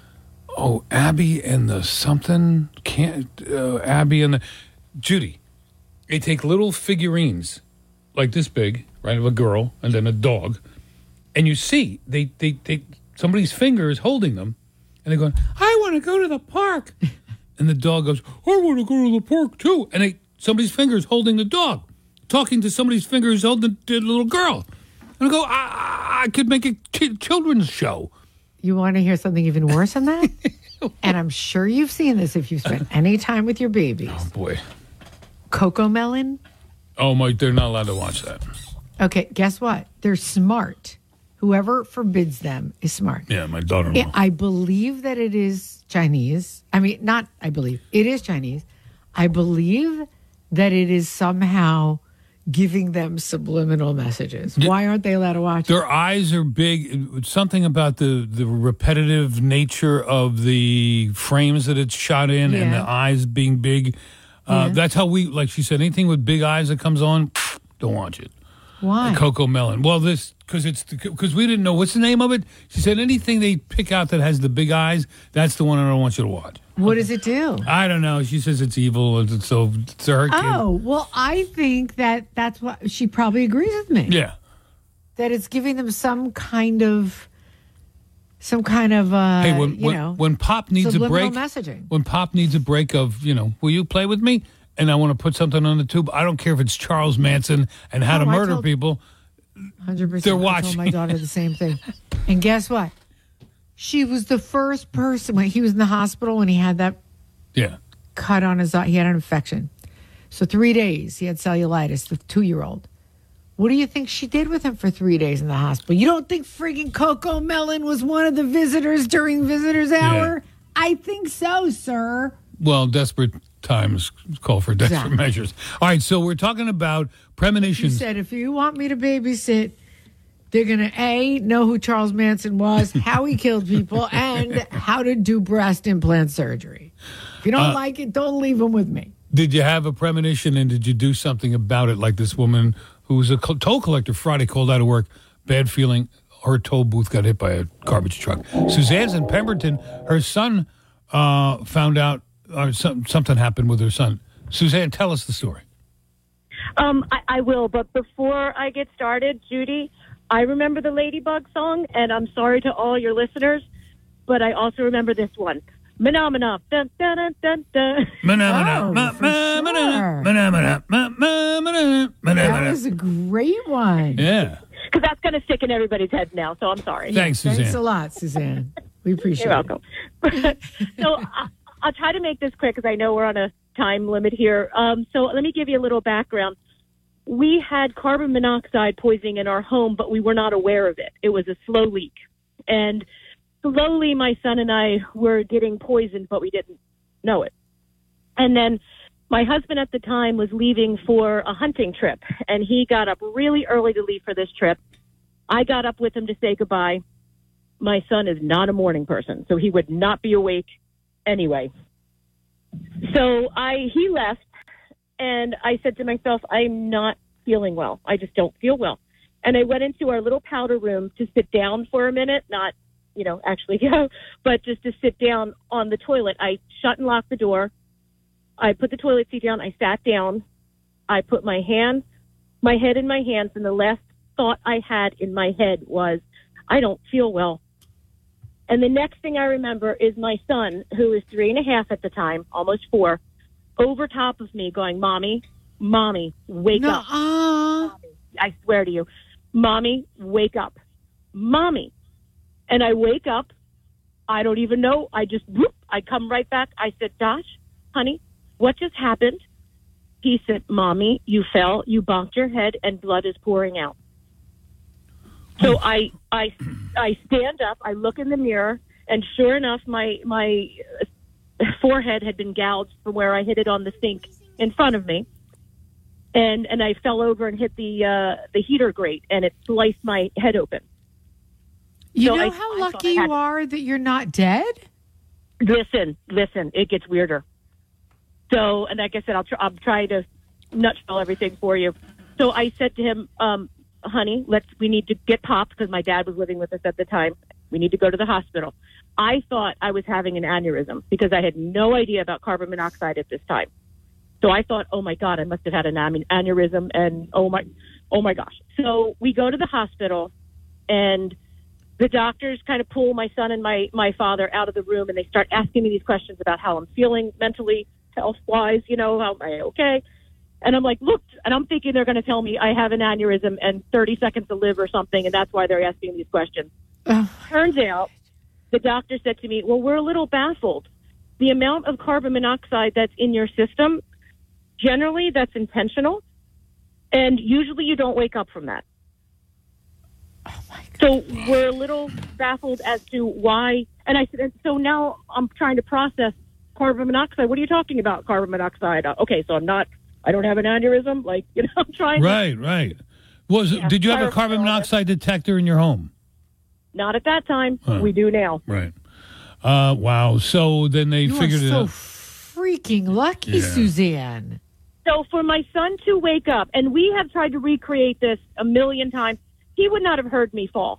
Abby and the something... Abby and the... Judy. They take little figurines like this big... right, of a girl and then a dog, and you see they somebody's finger is holding them, and they're going, "I want to go to the park," and the dog goes, "I want to go to the park too," and somebody's finger is holding the dog, talking to somebody's fingers holding the little girl, and I go, I could make a children's show. You want to hear something even worse than that? And I'm sure you've seen this if you've spent any time with your babies. Oh boy, Coco Melon. Oh my, they're not allowed to watch that. Okay, guess what? They're smart. Whoever forbids them is smart. Yeah, my daughter-in-law. I believe that it is Chinese. I mean, not I believe. It is Chinese. I believe that it is somehow giving them subliminal messages. Why aren't they allowed to watch Their eyes are big. Something about the repetitive nature of the frames that it's shot in and the eyes being big. That's how we, like she said, anything with big eyes that comes on, don't watch it. Why? Coco Melon. Well, because we didn't know what's the name of it. She said anything they pick out that has the big eyes, that's the one I don't want you to watch. What does it do? I don't know. She says it's evil, so it's her kid. Oh, well, I think that's what she probably agrees with me. Yeah, that it's giving them some kind of hey, when Pop needs a break, messaging. When Pop needs a break of will you play with me? And I want to put something on the tube. I don't care if it's Charles Manson and how to murder people. 100%. They're watching. I told my daughter the same thing. And guess what? She was the first person when he was in the hospital when he had that cut on his eye. He had an infection. So 3 days he had cellulitis, the 2-year-old. What do you think she did with him for 3 days in the hospital? You don't think friggin' Coco Melon was one of the visitors during visitor's hour? Yeah. I think so, sir. Well, desperate times call for desperate measures. All right, so we're talking about premonitions. You said if you want me to babysit, they're going to, A, know who Charles Manson was, how he killed people, and how to do breast implant surgery. If you don't like it, don't leave them with me. Did you have a premonition, and did you do something about it, like this woman who was a toll collector Friday, called out of work, bad feeling, her toll booth got hit by a garbage truck. Suzanne's in Pemberton. Her son found out something happened with her son. Suzanne, tell us the story. I will, but before I get started, Judy, I remember the Ladybug song, and I'm sorry to all your listeners, but I also remember this one. Mana-mana, dun, dun, dun, dun, dun. That was a great one. Yeah. Because that's going to stick in everybody's head now, so I'm sorry. Thanks, Suzanne. Thanks a lot, Suzanne. We appreciate it. You're welcome. So I'll try to make this quick because I know we're on a time limit here. So let me give you a little background. We had carbon monoxide poisoning in our home, but we were not aware of it. It was a slow leak. And slowly my son and I were getting poisoned, but we didn't know it. And then My husband at the time was leaving for a hunting trip, and he got up really early to leave for this trip. I got up with him to say goodbye. My son is not a morning person, so he would not be awake anyway. So he left, and I said to myself, I'm not feeling well. I just don't feel well. And I went into our little powder room to sit down for a minute, not, actually go, but just to sit down on the toilet. I shut and locked the door. I put the toilet seat down. I sat down. I put my head in my hands, and the last thought I had in my head was, I don't feel well. And the next thing I remember is my son, who is 3.5 at the time, almost 4, over top of me going, Mommy, wake up. Mommy, I swear to you, Mommy, wake up. Mommy. And I wake up. I don't even know. I come right back. I said, Josh, honey, what just happened? He said, Mommy, you fell, you bonked your head, and blood is pouring out. So I stand up, I look in the mirror, and sure enough, my forehead had been gouged from where I hit it on the sink in front of me. And I fell over and hit the heater grate, and it sliced my head open. You know how lucky you are that you're not dead? Listen, it gets weirder. So, and like I said, I'll try to nutshell everything for you. So I said to him, honey, we need to get popped, because my dad was living with us at the time. We need to go to the hospital. I thought I was having an aneurysm because I had no idea about carbon monoxide at this time. So I thought, oh my God, I must have had an aneurysm, and oh my gosh. So we go to the hospital, and the doctors kind of pull my son and my father out of the room, and they start asking me these questions about how I'm feeling mentally, health-wise, how am I okay? And I'm like, look, and I'm thinking they're going to tell me I have an aneurysm and 30 seconds to live or something, and that's why they're asking these questions. Turns out, the doctor said to me, well, we're a little baffled. The amount of carbon monoxide that's in your system, generally that's intentional, and usually you don't wake up from that. Oh my God. So we're a little baffled as to why. And I said, so now I'm trying to process carbon monoxide. What are you talking about, carbon monoxide? Okay, so I don't have an aneurysm. I'm trying. Right. Did you have a carbon monoxide detector in your home? Not at that time. Huh. We do now. Right. Wow. So then they figured it out. So freaking lucky, Suzanne. So for my son to wake up, and we have tried to recreate this a million times, he would not have heard me fall.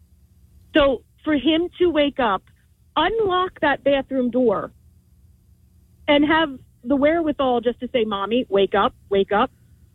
So for him to wake up, unlock that bathroom door, and have the wherewithal just to say, Mommy, wake up, wake up.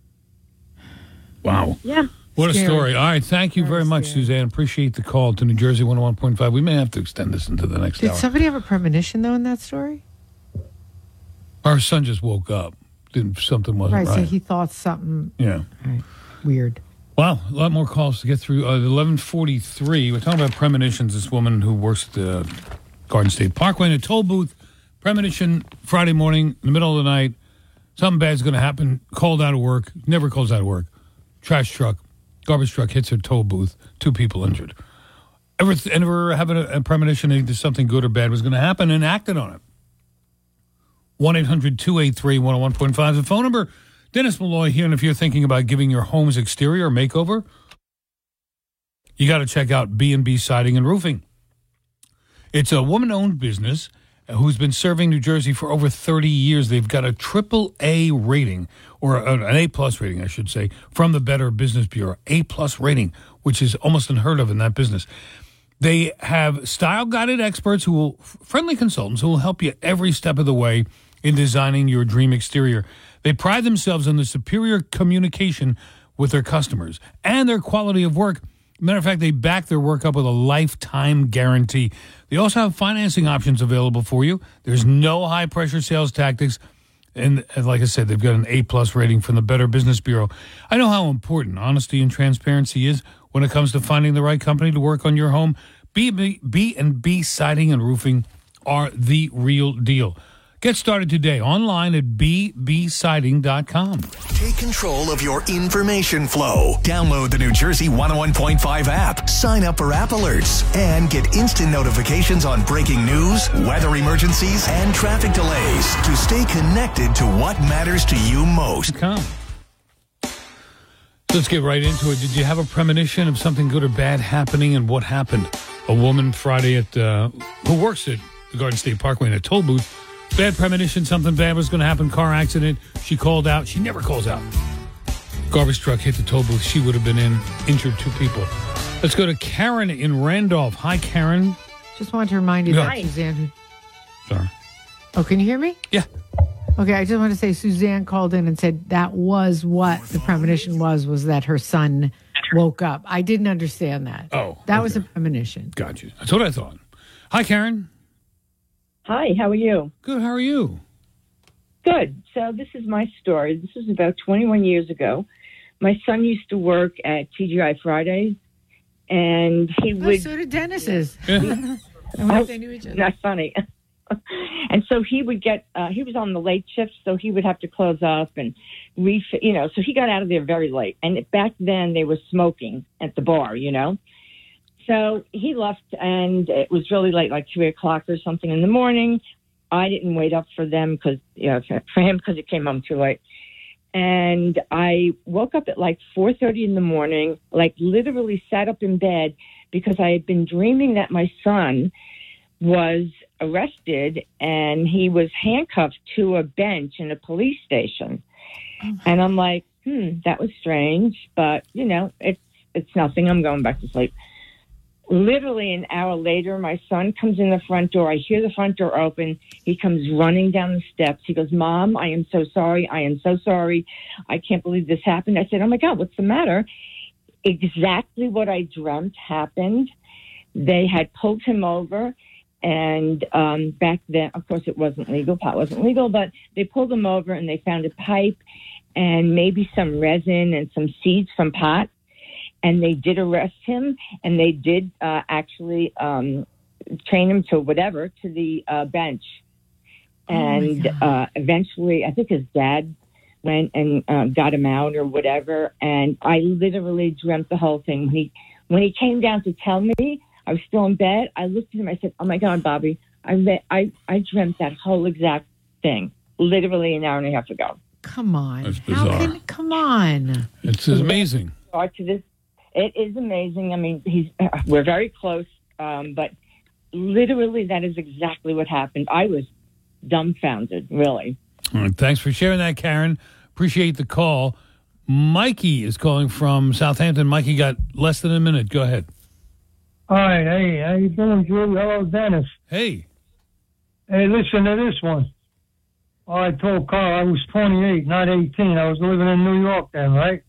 Wow. Yeah. What a story. All right. Thank you very much, Suzanne. Appreciate the call to New Jersey 101.5. We may have to extend this into the next hour. Did somebody have a premonition, though, in that story? Our son just woke up. Something wasn't right. So he thought something. Yeah. Right. Weird. Wow. A lot more calls to get through. 11:43. We're talking about premonitions. This woman who works at the Garden State Parkway in a toll booth. Premonition Friday morning, in the middle of the night. Something bad's going to happen. Called out of work. Never calls out of work. Trash truck. Garbage truck hits her toll booth. 2 people injured. Ever having a premonition that something good or bad was going to happen and acted on it? 1-800-283-101.5. The phone number. Dennis Malloy here. And if you're thinking about giving your home's exterior a makeover, you got to check out B&B Siding and Roofing. It's a woman-owned business who's been serving New Jersey for over 30 years. They've got a AAA rating, or an A-plus rating, I should say, from the Better Business Bureau. A-plus rating, which is almost unheard of in that business. They have style-guided experts friendly consultants who will help you every step of the way in designing your dream exterior. They pride themselves on the superior communication with their customers and their quality of work. Matter of fact, they back their work up with a lifetime guarantee. They also have financing options available for you. There's no high-pressure sales tactics. And like I said, they've got an A-plus rating from the Better Business Bureau. I know how important honesty and transparency is when it comes to finding the right company to work on your home. B&B Siding and Roofing are the real deal. Get started today online at bbsiding.com. Take control of your information flow. Download the New Jersey 101.5 app. Sign up for app alerts and get instant notifications on breaking news, weather emergencies, and traffic delays to stay connected to what matters to you most. Come. Let's get right into it. Did you have a premonition of something good or bad happening, and what happened? A woman Friday who works at the Garden State Parkway in a toll booth. Bad premonition, something bad was going to happen, car accident. She called out. She never calls out. Garbage truck hit the toll booth. She would have been injured 2 people. Let's go to Karen in Randolph. Hi, Karen. Just wanted to remind you that Suzanne. Sorry. Oh, can you hear me? Yeah. Okay, I just want to say Suzanne called in and said that was what the premonition was that her son woke up. I didn't understand that. Oh. That was a premonition. Gotcha. That's what I thought. Hi, Karen. Hi, how are you? Good, how are you? Good. So this is my story. This was about 21 years ago. My son used to work at TGI Fridays, and he would... so did Dennis's. Yeah. I wonder if they knew each other. That's funny. And so he would get, he was on the late shift, so he would have to close up and so he got out of there very late. And back then they were smoking at the bar, So he left, and it was really late, like 3 o'clock or something in the morning. I didn't wait up for them because it came home too late. And I woke up at like 4:30 in the morning, like literally sat up in bed because I had been dreaming that my son was arrested and he was handcuffed to a bench in a police station. And I'm like, that was strange, but it's nothing. I'm going back to sleep. Literally an hour later, my son comes in the front door. I hear the front door open. He comes running down the steps. He goes, Mom, I am so sorry. I am so sorry. I can't believe this happened. I said, oh my God, what's the matter? Exactly what I dreamt happened. They had pulled him over. And back then, of course, it wasn't legal. Pot wasn't legal, but they pulled him over and they found a pipe and maybe some resin and some seeds from pot. And they did arrest him, and they did actually train him to the bench. And eventually, I think his dad went and got him out or whatever. And I literally dreamt the whole thing. When he came down to tell me, I was still in bed. I looked at him. I said, oh, my God, Bobby, I dreamt that whole exact thing literally an hour and a half ago. Come on. That's bizarre. Come on. It's amazing. It is amazing. I mean, we're very close, but literally that is exactly what happened. I was dumbfounded, really. All right, thanks for sharing that, Karen. Appreciate the call. Mikey is calling from Southampton. Mikey got less than a minute. Go ahead. Hi, hey, how you doing, Julie? Hello, Dennis. Hey. Hey, listen to this one. I told Carl I was 28, not 18. I was living in New York then, right?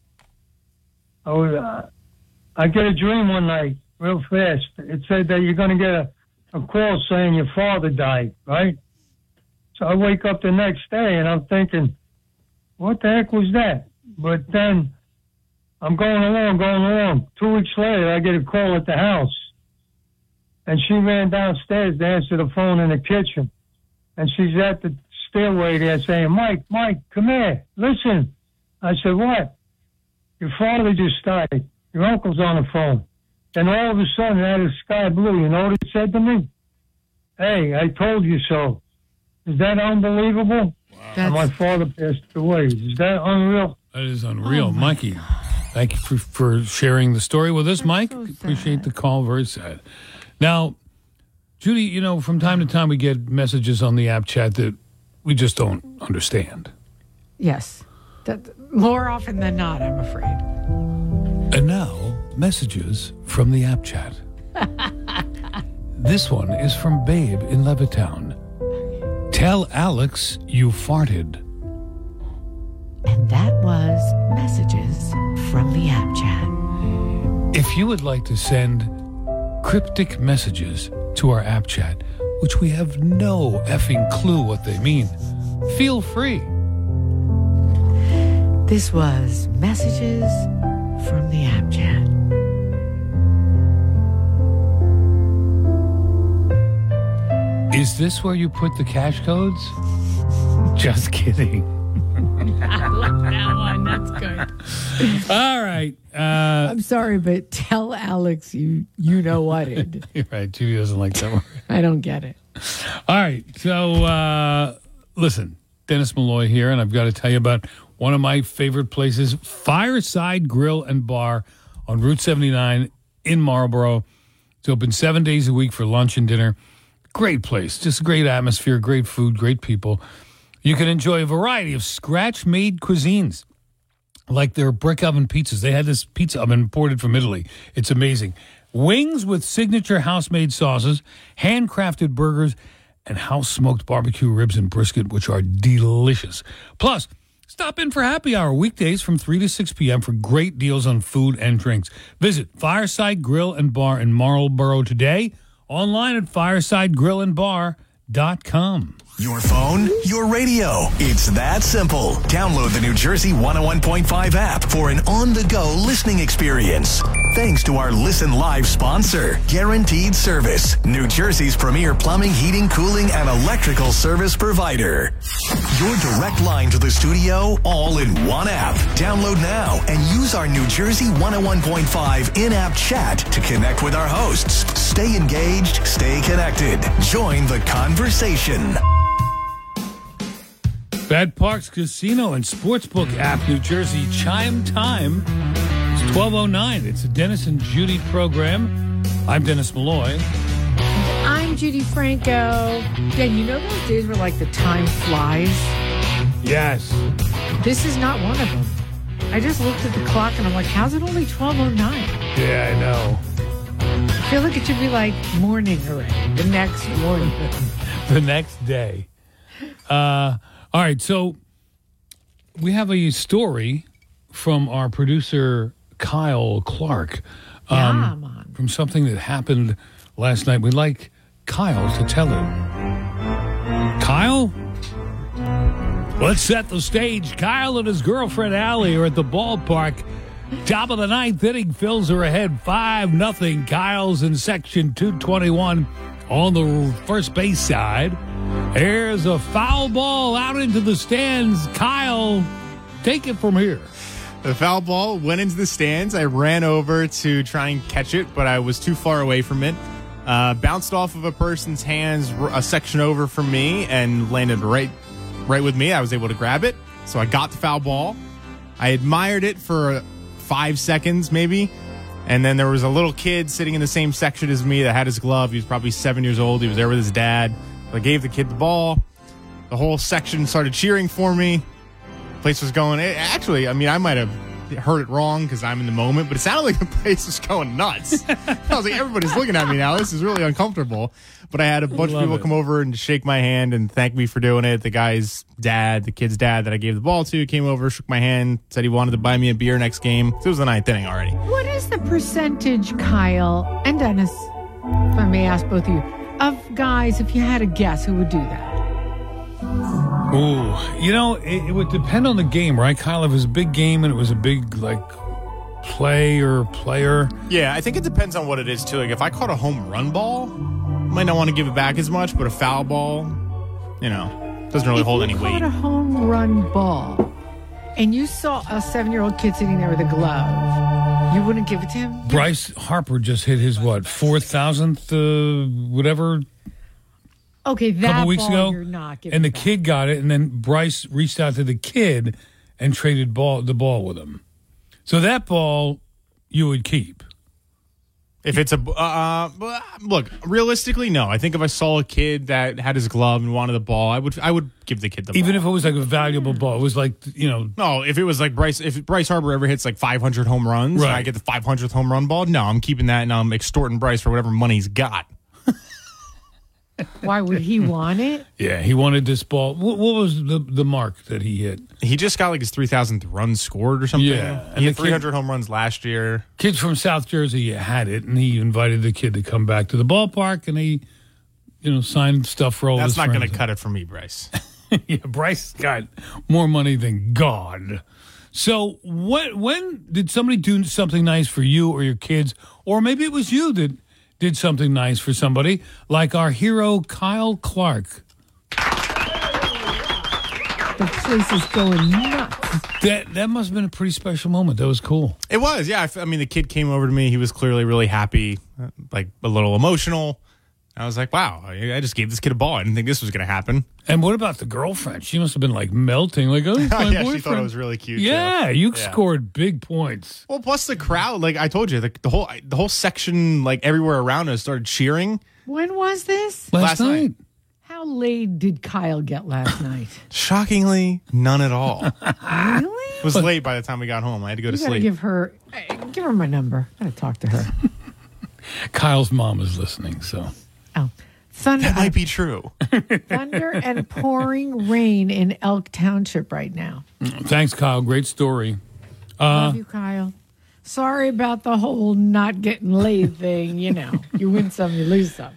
I get a dream one night, real fast. It said that you're going to get a call saying your father died, right? So I wake up the next day and I'm thinking, what the heck was that? But then I'm going along. 2 weeks later, I get a call at the house. And she ran downstairs to answer the phone in the kitchen. And she's at the stairway there saying, Mike, come here. Listen. I said, what? Your father just died. Your uncle's on the phone. And all of a sudden, out of sky blue, you know what it said to me? Hey, I told you so. Is that unbelievable? Wow. And my father passed away. Is that unreal? That is unreal. Mikey, thank you for sharing the story with us, Mike. So appreciate the call. Very sad. Now, Judy, from time to time we get messages on the app chat that we just don't understand. Yes. More often than not, I'm afraid. And now, messages from the app chat. This one is from Babe in Levittown. Tell Alex you farted. And that was messages from the app chat. If you would like to send cryptic messages to our app chat, which we have no effing clue what they mean, feel free. This was messages from the app chat. Is this where you put the cash codes? Just kidding. I like that one. That's good. All right. I'm sorry, but tell Alex you know what it. You're right. Judy doesn't like that word. I don't get it. All right. So, listen, Dennis Malloy here, and I've got to tell you about one of my favorite places, Fireside Grill and Bar on Route 79 in Marlboro. It's open 7 days a week for lunch and dinner. Great place. Just a great atmosphere, great food, great people. You can enjoy a variety of scratch-made cuisines, like their brick oven pizzas. They had this pizza oven imported from Italy. It's amazing. Wings with signature house-made sauces, handcrafted burgers, and house-smoked barbecue ribs and brisket, which are delicious. Plus, stop in for happy hour weekdays from 3 to 6 p.m. for great deals on food and drinks. Visit Fireside Grill and Bar in Marlboro today. Online at firesidegrillandbar.com. Your phone, your radio. It's that simple. Download the New Jersey 101.5 app for an on-the-go listening experience. Thanks to our Listen Live sponsor, Guaranteed Service, New Jersey's premier plumbing, heating, cooling, and electrical service provider. Your direct line to the studio, all in one app. Download now and use our New Jersey 101.5 in-app chat to connect with our hosts. Stay engaged, stay connected. Join the conversation. Bad Parks Casino and Sportsbook app, New Jersey. Chime time. It's 12:09. It's a Dennis and Judy program. I'm Dennis Malloy. I'm Judy Franco. Yeah, you know those days where like the time flies? Yes. This is not one of them. I just looked at the clock and I'm like, how's it only 12:09? Yeah, I know. I feel like it should be like morning already. The next morning. The next day. All right, so we have a story from our producer, Kyle Clark, from something that happened last night. We'd like Kyle to tell it. Kyle? Let's set the stage. Kyle and his girlfriend, Allie, are at the ballpark. Top of the ninth inning, Phils are ahead 5-0. Kyle's in section 221 on the first base side. There's a foul ball out into the stands. Kyle, take it from here. The foul ball went into the stands. I ran over to try and catch it, but I was too far away from it. Bounced off of a person's hands a section over from me and landed right with me. I was able to grab it, so I got the foul ball. I admired it for 5 seconds maybe, and then there was a little kid sitting in the same section as me that had his glove. He was probably 7 years old. He was there with his dad. I gave the kid the ball. The whole section started cheering for me. The place was going. Actually, I mean, I might have heard it wrong because I'm in the moment, but it sounded like the place was going nuts. I was like, everybody's looking at me now. This is really uncomfortable. But I had a bunch of people come over and shake my hand and thank me for doing it. The guy's dad, the kid's dad that I gave the ball to, came over, shook my hand, said he wanted to buy me a beer next game. So it was the ninth inning already. What is the percentage, Kyle and Dennis, if I may ask both of you, of guys, if you had a guess, who would do that? Ooh, you know, it would depend on the game, right, Kyle? If it was a big game and it was a big, like, play or player. Yeah, I think it depends on what it is, too. Like, if I caught a home run ball, I might not want to give it back as much, but a foul ball, you know, doesn't really hold any weight. If you caught a home run ball and you saw a 7-year-old kid sitting there with a glove, you wouldn't give it to him? Bryce Harper just hit his, 4,000th, whatever. Okay, that couple weeks ball ago, you're not giving and the back. kid got it, and then Bryce reached out to the kid and traded the ball with him. So that ball you would keep. If it's look, realistically, no. I think if I saw a kid that had his glove and wanted the ball, I would give the kid the ball. Even if it was like a valuable ball, it was like, you know. No, if it was like if Bryce Harper ever hits like 500 home runs, right, and I get the 500th home run ball, no, I'm keeping that and I'm extorting Bryce for whatever money he's got. Why would he want it? Yeah, he wanted this ball. What was the mark that he hit? He just got like his 3,000th run scored or something. Yeah. He had 300 home runs last year. Kids from South Jersey had it, and he invited the kid to come back to the ballpark, and he, signed stuff for all his friends. That's not going to cut it for me, Bryce. Yeah, Bryce got more money than God. So when did somebody do something nice for you or your kids, or maybe it was you that did something nice for somebody, like our hero, Kyle Clark? The place is going nuts. That must have been a pretty special moment. That was cool. It was, yeah. I mean, the kid came over to me. He was clearly really happy, like a little emotional. I was like, wow, I just gave this kid a ball. I didn't think this was going to happen. And what about the girlfriend? She must have been like melting. Like, oh, my yeah, boyfriend. she thought it was really cute. Yeah, too. you scored big points. Well, plus the crowd, like I told you, the whole section, like everywhere around us, started cheering. When was this? Last night. How late did Kyle get last night? Shockingly, none at all. Really? It was late by the time we got home. I had to go to sleep. Give her my number. I gotta talk to her. Kyle's mom is listening, so. Oh, thunder! That might be true. Thunder and pouring rain in Elk Township right now. Thanks, Kyle. Great story. Love you, Kyle. Sorry about the whole not getting laid thing. You know, you win some, you lose some.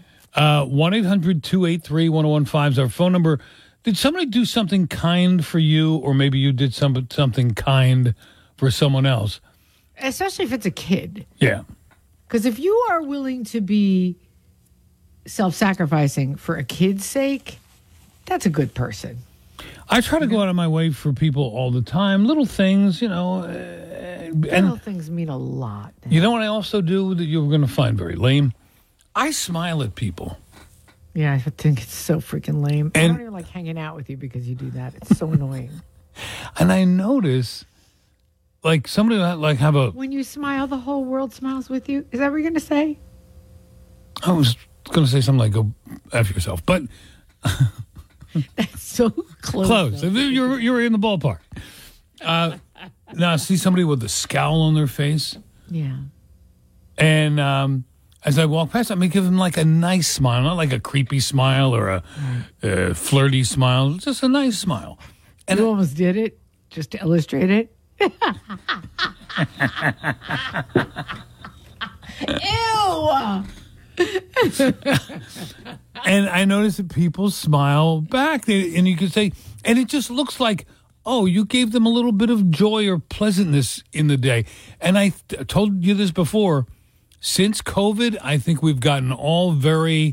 1-800-283-1015 is our phone number. Did somebody do something kind for you, or maybe you did something kind for someone else? Especially if it's a kid. Yeah. Because if you are willing to be self-sacrificing for a kid's sake, that's a good person. I try to go out of my way for people all the time. Little things, you know. Little things mean a lot. You know what I also do that you're going to find very lame? I smile at people. Yeah, I think it's so freaking lame. I don't even like hanging out with you because you do that. It's so annoying. And I notice, like, somebody like have a... When you smile, the whole world smiles with you. Is that what you're going to say? I was going to say something like, go F yourself, but... That's so close. Close. You're in the ballpark. Now, I see somebody with a scowl on their face. Yeah. And as I walk past, I may give them like a nice smile, not like a creepy smile or a flirty smile, just a nice smile. And you almost did it, just to illustrate it. Ew! And I notice that people smile back, and you can say, and it just looks like, oh, you gave them a little bit of joy or pleasantness in the day. And I told you this before. Since COVID, I think we've gotten all very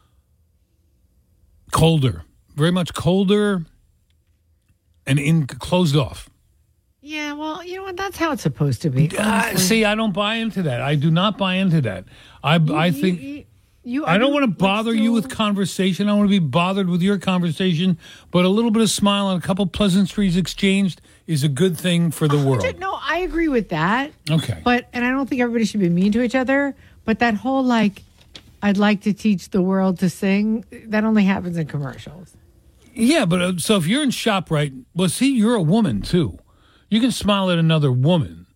colder, very much colder and closed off. Yeah, well, you know what? That's how it's supposed to be. See, I don't buy into that. I do not buy into that. I think I don't want to bother you with conversation. I want to be bothered with your conversation. But a little bit of smile and a couple pleasantries exchanged is a good thing for the world. No, I agree with that. Okay. And I don't think everybody should be mean to each other. But that whole, like, I'd like to teach the world to sing, that only happens in commercials. Yeah, but so if you're in ShopRite, well, see, you're a woman, too. You can smile at another woman.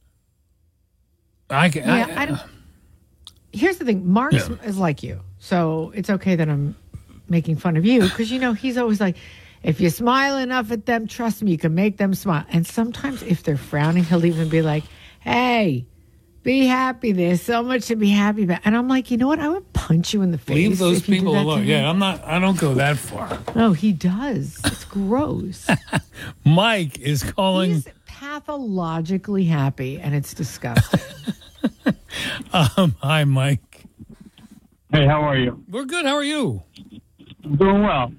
Here's the thing. Mark is like you. So it's okay that I'm making fun of you because, you know, he's always like, if you smile enough at them, trust me, you can make them smile. And sometimes if they're frowning, he'll even be like, hey, be happy. There's so much to be happy about. And I'm like, you know what? I would punch you in the face. Leave those people alone. Yeah, I don't go that far. No, he does. It's gross. Mike is calling. He's pathologically happy, and it's disgusting. Hi, Mike. Hey, how are you? We're good. How are you? I'm doing well.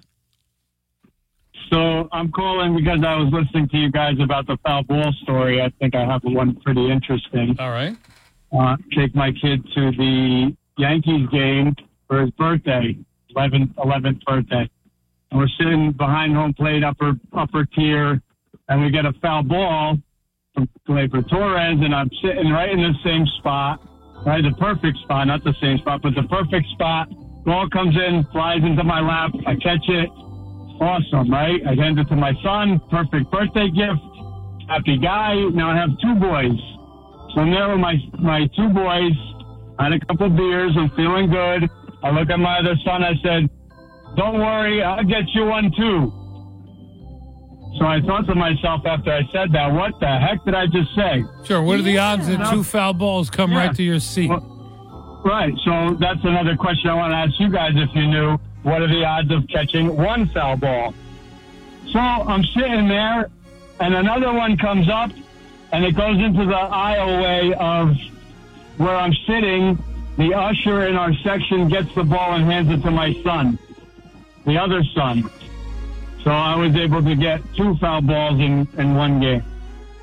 So I'm calling because I was listening to you guys about the foul ball story. I think I have one pretty interesting. All right. Take my kid to the Yankees game for his birthday, 11th birthday. And we're sitting behind home plate, upper tier, and we get a foul ball from Gleyber Torres, and I'm sitting right in the same spot, right, the perfect spot, not the same spot, but the perfect spot. Ball comes in, flies into my lap. I catch it. Awesome, right? I hand it to my son. Perfect birthday gift. Happy guy. Now I have two boys. So I'm there with my two boys. I had a couple beers. I'm feeling good. I look at my other son. I said, don't worry, I'll get you one too. So I thought to myself after I said that, what the heck did I just say? Sure, what are the odds that two foul balls come right to your seat? Well, right, so that's another question I want to ask you guys if you knew. What are the odds of catching one foul ball? So I'm sitting there, and another one comes up, and it goes into the aisleway of where I'm sitting. The usher in our section gets the ball and hands it to my son, the other son. So I was able to get two foul balls in one game.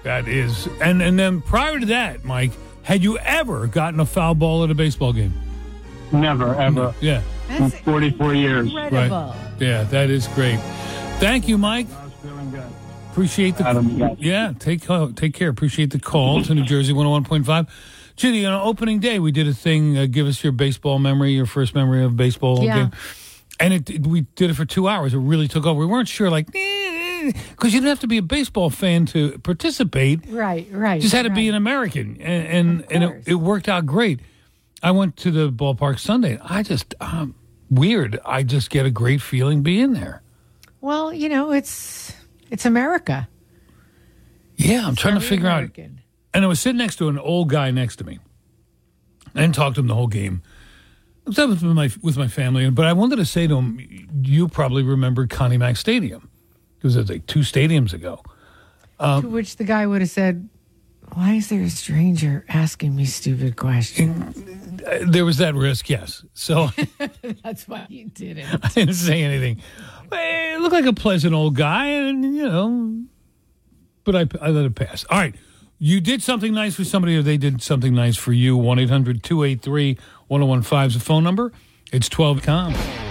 That is. And then prior to that, Mike, had you ever gotten a foul ball at a baseball game? Never, ever. Yeah. In 44 years. Incredible. Right. Yeah, that is great. Thank you, Mike. I was feeling good. Appreciate the yeah. Take care. Appreciate the call to New Jersey 101.5. Judy, on opening day, we did a thing. Give us your baseball memory, your first memory of baseball game, and we did it for 2 hours. It really took over. We weren't sure, like, because you didn't have to be a baseball fan to participate. Right. Just had to be an American, and it worked out great. I went to the ballpark Sunday. I just weird. I just get a great feeling being there. Well, it's America. Yeah, I'm trying to figure out. And I was sitting next to an old guy next to me. I didn't talk to him the whole game. I was with my family, but I wanted to say to him, you probably remember Connie Mack Stadium. Because it was like 2 stadiums ago. To which the guy would have said, why is there a stranger asking me stupid questions? There was that risk, yes. So that's why you did it. I didn't say anything. It looked like a pleasant old guy, and, but I let it pass. All right. You did something nice for somebody, or they did something nice for you. 1-800-283-1015 is the phone number. It's 12com.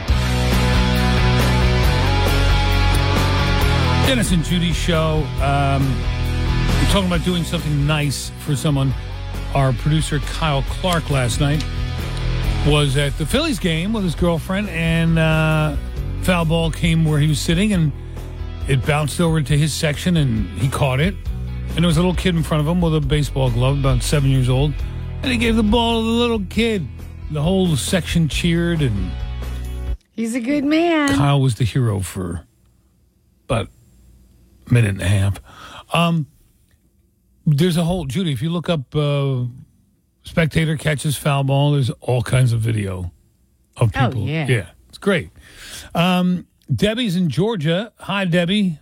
Dennis and Judy show. We're talking about doing something nice for someone. Our producer, Kyle Clark, last night was at the Phillies game with his girlfriend, and foul ball came where he was sitting, and it bounced over to his section, and he caught it. And there was a little kid in front of him with a baseball glove, about 7 years old. And he gave the ball to the little kid. The whole section cheered, and he's a good man. Kyle was the hero for about a minute and a half. There's a whole, Judy, if you look up spectator catches foul ball, there's all kinds of video of people. Oh, yeah. Yeah, it's great. Debbie's in Georgia. Hi, Debbie.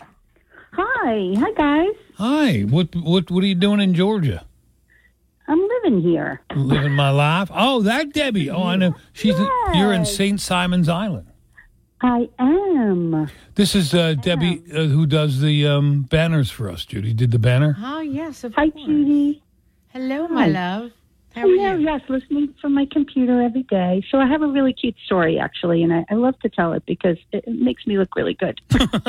Hi guys. Hi. What are you doing in Georgia? I'm living here. Living my life. Oh, that Debbie. Oh, I know. You're in St. Simon's Island. I am. This is Debbie who does the banners for us. Judy did the banner. Oh, yes. Hi, Judy. Hello, my love. How are you? you? Yes, listening from my computer every day. So I have a really cute story, actually, and I love to tell it because it makes me look really good.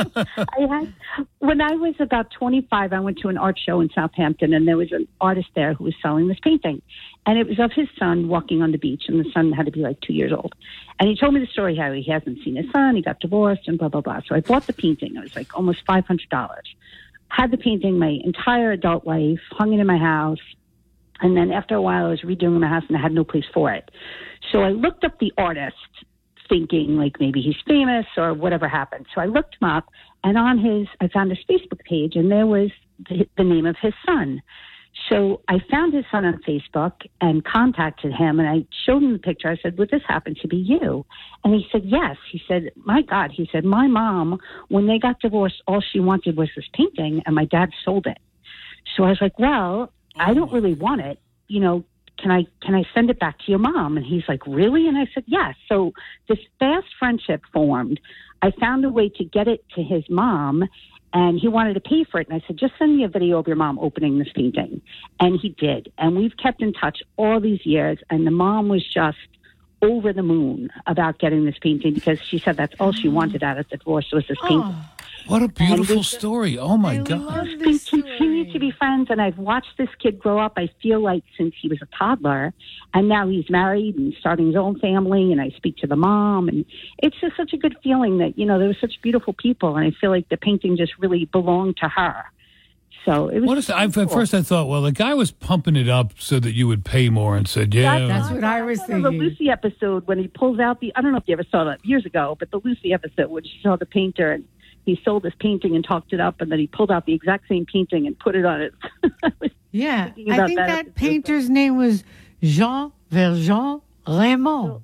When I was about 25, I went to an art show in Southampton, and there was an artist there who was selling this painting. And it was of his son walking on the beach, and the son had to be like 2 years old. And he told me the story how he hasn't seen his son, he got divorced, and blah, blah, blah. So I bought the painting. It was like almost $500. Had the painting my entire adult life, hung it in my house. And then after a while, I was redoing my house, and I had no place for it. So I looked up the artist, thinking like maybe he's famous or whatever happened. So I looked him up, and I found his Facebook page, and there was the name of his son. So I found his son on Facebook and contacted him, and I showed him the picture. I said, would this happen to be you? And he said, yes. He said, my God. He said, my mom, when they got divorced, all she wanted was this painting, and my dad sold it. So I was like, well, I don't really want it. Can I send it back to your mom? And he's like, really? And I said, yes. So this fast friendship formed. I found a way to get it to his mom, and he wanted to pay for it. And I said, just send me a video of your mom opening this painting. And he did. And we've kept in touch all these years. And the mom was just over the moon about getting this painting because she said that's all she wanted out of the divorce was this painting. What a beautiful story. Oh, my God. We continue to be friends, and I've watched this kid grow up, I feel like, since he was a toddler. And now he's married and starting his own family, and I speak to the mom. And it's just such a good feeling that, there were such beautiful people, and I feel like the painting just really belonged to her. So it was at first I thought, well, the guy was pumping it up so that you would pay more and said, yeah. That's what I was thinking. The Lucy episode when he pulls out I don't know if you ever saw that years ago, but the Lucy episode when she saw the painter and he sold this painting and talked it up, and then he pulled out the exact same painting and put it on it. Yeah, I think that painter's name was Jean Valjean Raymond.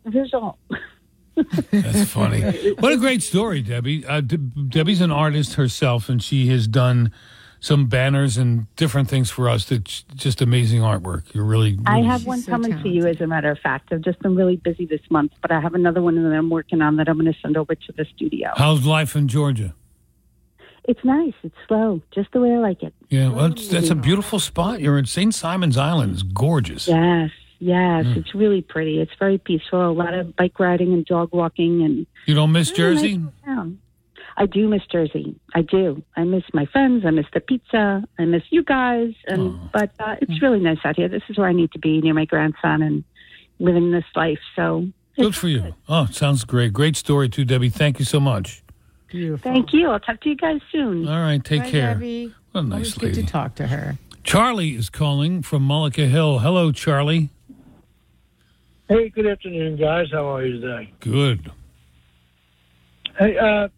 That's funny. What a great story, Debbie. Debbie's an artist herself, and she has done some banners and different things for us. That's just amazing artwork. You're really I have one coming to you, as a matter of fact. I've just been really busy this month, but I have another one that I'm working on that I'm going to send over to the studio. How's life in Georgia? It's nice. It's slow, just the way I like it. Yeah, well, that's a beautiful spot. You're in St. Simon's Island. It's gorgeous. Yes. It's really pretty. It's very peaceful. A lot of bike riding and dog walking. And you don't miss Jersey? Nice town. I do miss Jersey. I do. I miss my friends. I miss the pizza. I miss you guys. But it's really nice out here. This is where I need to be, near my grandson and living this life. So good for you. Oh, sounds great. Great story, too, Debbie. Thank you so much. Beautiful. Thank you. I'll talk to you guys soon. All right. Take care. Debbie. What a nice Always lady. Good to talk to her. Charlie is calling from Mullica Hill. Hello, Charlie. Hey, good afternoon, guys. How are you today? Good. Hey,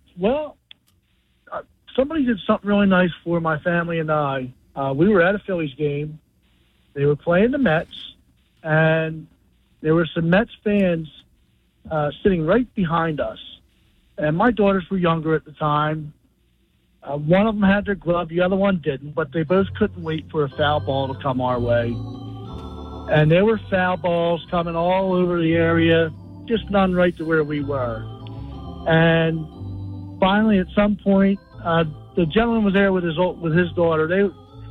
somebody did something really nice for my family and I. We were at a Phillies game. They were playing the Mets, and there were some Mets fans sitting right behind us. And my daughters were younger at the time. One of them had their glove, the other one didn't, but they both couldn't wait for a foul ball to come our way. And there were foul balls coming all over the area, just none right to where we were. And finally, at some point, the gentleman was there with his daughter. They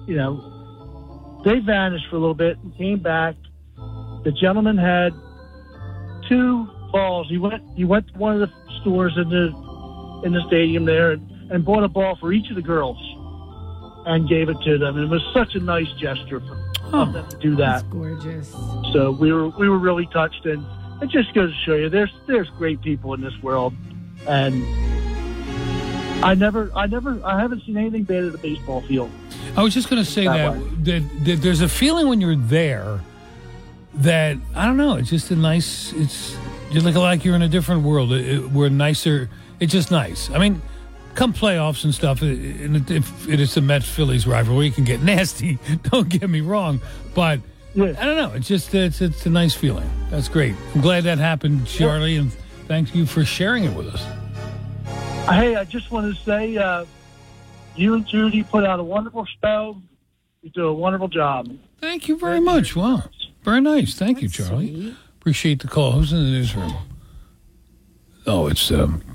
vanished for a little bit and came back. The gentleman had 2 balls. He went to one of the stores in the stadium there and bought a ball for each of the girls and gave it to them. And it was such a nice gesture of them to do that. That's gorgeous. So we were really touched, and it just goes to show you there's great people in this world, and I haven't seen anything bad at a baseball field. I was just going to say that there's a feeling when you're there that, I don't know, it's just a nice, you look like you're in a different world. We're nicer. It's just nice. I mean, come playoffs and stuff, if it is a Mets-Phillies rivalry, it can get nasty. Don't get me wrong. But, I don't know. It's just, it's a nice feeling. That's great. I'm glad that happened, Charlie, and thank you for sharing it with us. Hey, I just wanted to say, you and Judy put out a wonderful spell. You do a wonderful job. Thank you very much. Wow. Very nice. Thank you, Charlie. Sweet. Appreciate the call. Who's in the newsroom? Oh, it's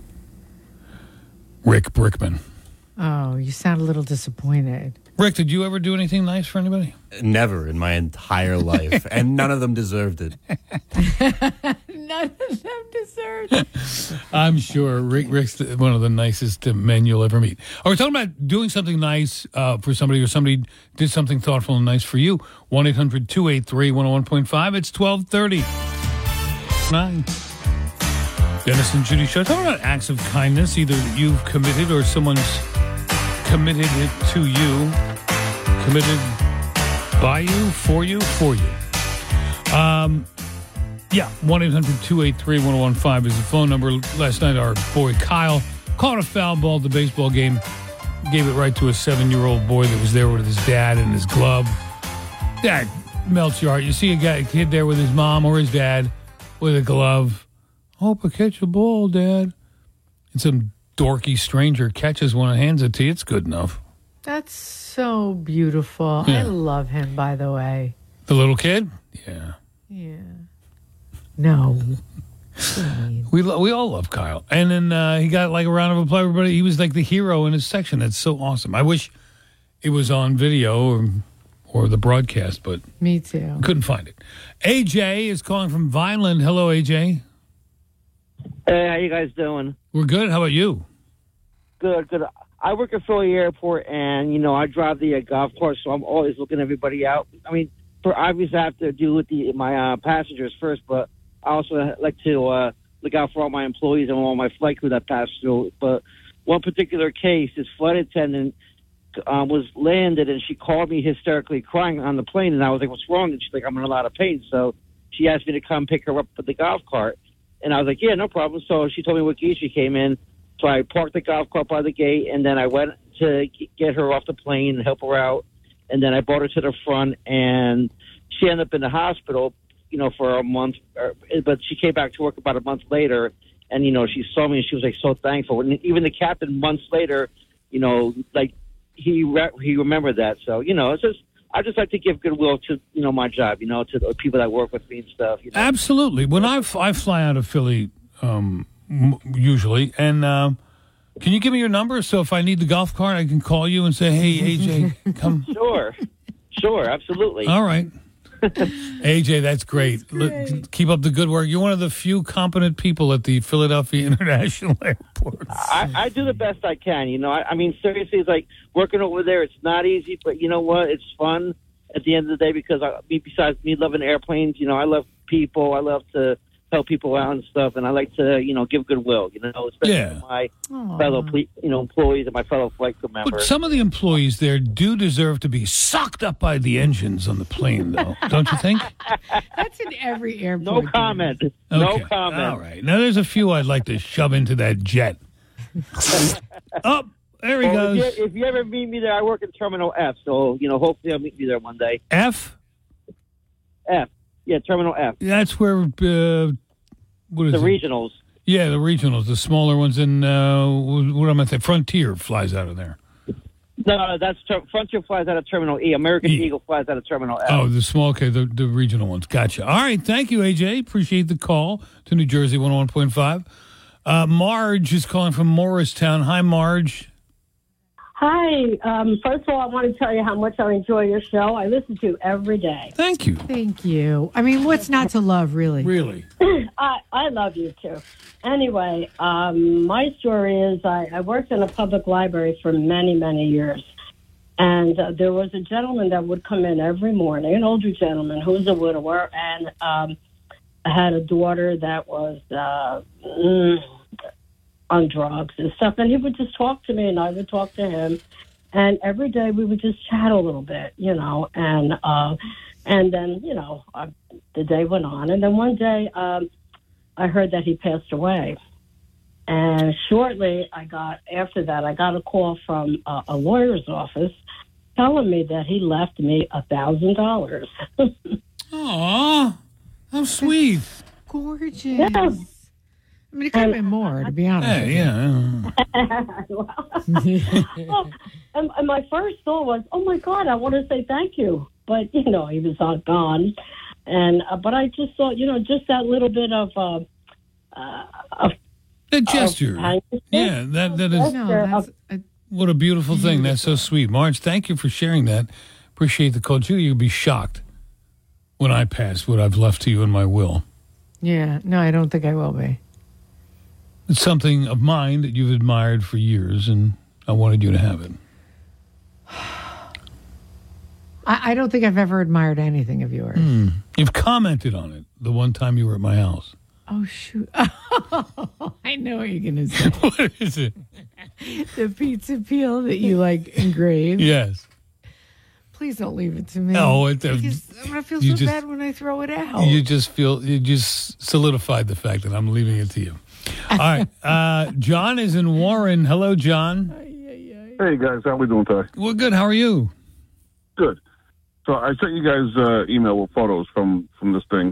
Rick Brickman. Oh, you sound a little disappointed. Rick, did you ever do anything nice for anybody? Never in my entire life, and none of them deserved it. None of them deserved it. I'm sure Rick's one of the nicest men you'll ever meet. We're talking about doing something nice for somebody, or somebody did something thoughtful and nice for you. 1-800-283-101.5. It's 12:30. 9. Dennis and Judy Show. Talking about acts of kindness, either that you've committed or someone's committed it to you. Committed by you, for you, for you. 1-800-283-1015 is the phone number. Last night, our boy Kyle caught a foul ball at the baseball game. Gave it right to a 7-year-old boy that was there with his dad and his glove. That melts your heart. You see a kid there with his mom or his dad with a glove. Hope I catch a ball, Dad. And some dorky stranger catches one and hands it to you. It's good enough. That's so beautiful. Yeah. I love him, by the way. The little kid? Yeah. Yeah. No. We all love Kyle. And then he got like a round of applause. Everybody, he was like the hero in his section. That's so awesome. I wish it was on video or the broadcast, but me too. Couldn't find it. AJ is calling from Vineland. Hello, AJ. Hey, how you guys doing? We're good. How about you? Good. I work at Philly Airport, and, I drive the golf course, so I'm always looking everybody out. I mean, obviously I have to deal with my passengers first, but I also like to look out for all my employees and all my flight crew that pass through. But one particular case, this flight attendant was landed, and she called me hysterically crying on the plane, and I was like, what's wrong? And she's like, I'm in a lot of pain. So she asked me to come pick her up with the golf cart. And I was like, yeah, no problem. So she told me what gate she came in. So I parked the golf cart by the gate, and then I went to get her off the plane and help her out. And then I brought her to the front, and she ended up in the hospital, for a month. But she came back to work about a month later, and, she saw me, and she was, like, so thankful. And even the captain, months later, he remembered that. So, it's just, I just like to give goodwill to, my job, to the people that work with me and stuff. Absolutely. When I fly out of Philly, usually, and Can you give me your number so if I need the golf cart, I can call you and say, hey, AJ, come. Sure, absolutely. All right. AJ, that's great. Look, keep up the good work. You're one of the few competent people at the Philadelphia International Airport. I do the best I can. You know, I mean, seriously, it's like working over there. It's not easy, but you know what? It's fun at the end of the day because besides me loving airplanes, you know, I love people. I love to help people out and stuff, and I like to, you know, give goodwill, you know, especially to my fellow, employees and my fellow flight crew members. But some of the employees there do deserve to be sucked up by the engines on the plane, though, don't you think? That's in every airport. No comment. Okay. No comment. All right. Now, there's a few I'd like to shove into that jet. Oh, there he goes. If you ever meet me there, I work in Terminal F, so, you know, hopefully I'll meet you there one day. F? F. Yeah, Terminal F. That's where, what is the regionals. Yeah, the regionals, the smaller ones in, what am I saying? Frontier flies out of there. No, that's Frontier flies out of Terminal E. American Eagle flies out of Terminal F. Oh, the small, okay, the regional ones. Gotcha. All right, thank you, AJ. Appreciate the call to New Jersey 101.5. Marge is calling from Morristown. Hi, Marge. Hi. First of all, I want to tell you how much I enjoy your show. I listen to you every day. Thank you. Thank you. I mean, what's not to love, really? Really? I love you, too. Anyway, my story is I worked in a public library for many, many years. And there was a gentleman that would come in every morning, an older gentleman who was a widower, and had a daughter that was on drugs and stuff, and he would just talk to me and I would talk to him, and every day we would just chat a little bit, you know, and then, you know, the day went on, and then one day I heard that he passed away, and shortly after that I got a call from a lawyer's office telling me that he left me $1,000. Aw, how sweet. Gorgeous. Yeah. I mean, it could have been more, to be honest. Hey, yeah. And my first thought was, oh, my God, I want to say thank you. But, you know, he was gone. And but I just thought, you know, just that little bit of a gesture. Yeah, that is. What a beautiful thing. That's so sweet. Marge, thank you for sharing that. Appreciate the call. Julie, you'll be shocked when I pass what I've left to you in my will. Yeah, no, I don't think I will be. It's something of mine that you've admired for years, and I wanted you to have it. I don't think I've ever admired anything of yours. You've commented on it the one time you were at my house. Oh, shoot. I know what you're going to say. What is it? The pizza peel that you, like, engraved. Yes. Please don't leave it to me. No, because I'm going to feel so bad when I throw it out. You just solidified the fact that I'm leaving it to you. All right. John is in Warren. Hello, John. Hey, guys. How we doing today? Well, good. How are you? Good. So I sent you guys email with photos from this thing.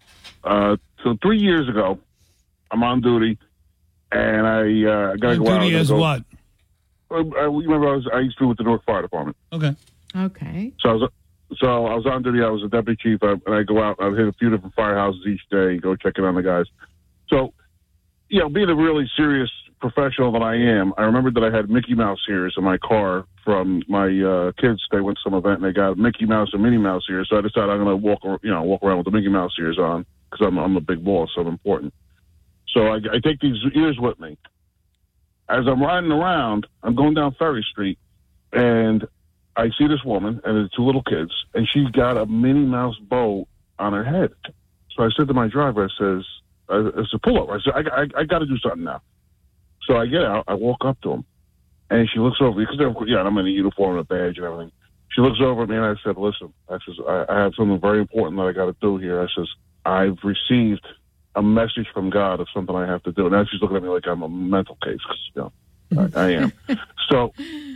So 3 years ago, I'm on duty, and I got to go out. Duty as what? Remember, I used to be with the Newark Fire Department. Okay. Okay. So I was on duty. I was a deputy chief, and I go out. I hit a few different firehouses each day, go checking on the guys. So, you know, being a really serious professional that I am, I remembered that I had Mickey Mouse ears in my car from my kids. They went to some event and they got Mickey Mouse and Minnie Mouse ears. So I decided I'm going to walk around with the Mickey Mouse ears on because I'm a big boss, so I'm important. So I take these ears with me. As I'm riding around, I'm going down Ferry Street, and I see this woman and the two little kids, and she's got a Minnie Mouse bow on her head. So I said to my driver, I said, pull over. I said, I got to do something now. So I get out, I walk up to him, and she looks over, because I'm in a uniform and a badge and everything. She looks over at me, and I said, listen, I have something very important that I got to do here. I says, I've received a message from God of something I have to do. Now she's looking at me like I'm a mental case, because, I am. So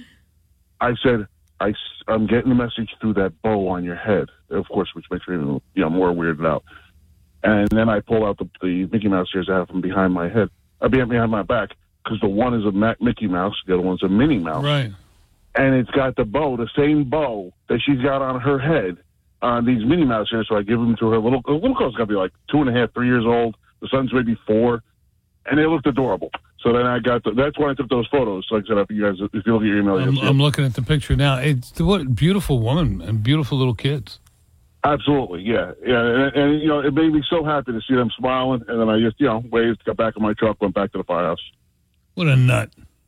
I said, I'm getting the message through that bow on your head, of course, which makes me even more weirded out. And then I pull out the Mickey Mouse ears I have from behind my head, behind my back, because the one is a Mickey Mouse, the other one's a Minnie Mouse. Right. And it's got the bow, the same bow that she's got on her head on these Minnie Mouse ears. So I give them to her little girl's got to be like 2.5, 3 years old. The son's maybe 4. and they looked adorable. So then that's why I took those photos. Like I said, if you look at your email, you'll see I'm looking at the picture now. It's what beautiful woman and beautiful little kids. Absolutely, yeah. And it made me so happy to see them smiling. And then I just, waved, got back in my truck, went back to the firehouse. What a nut.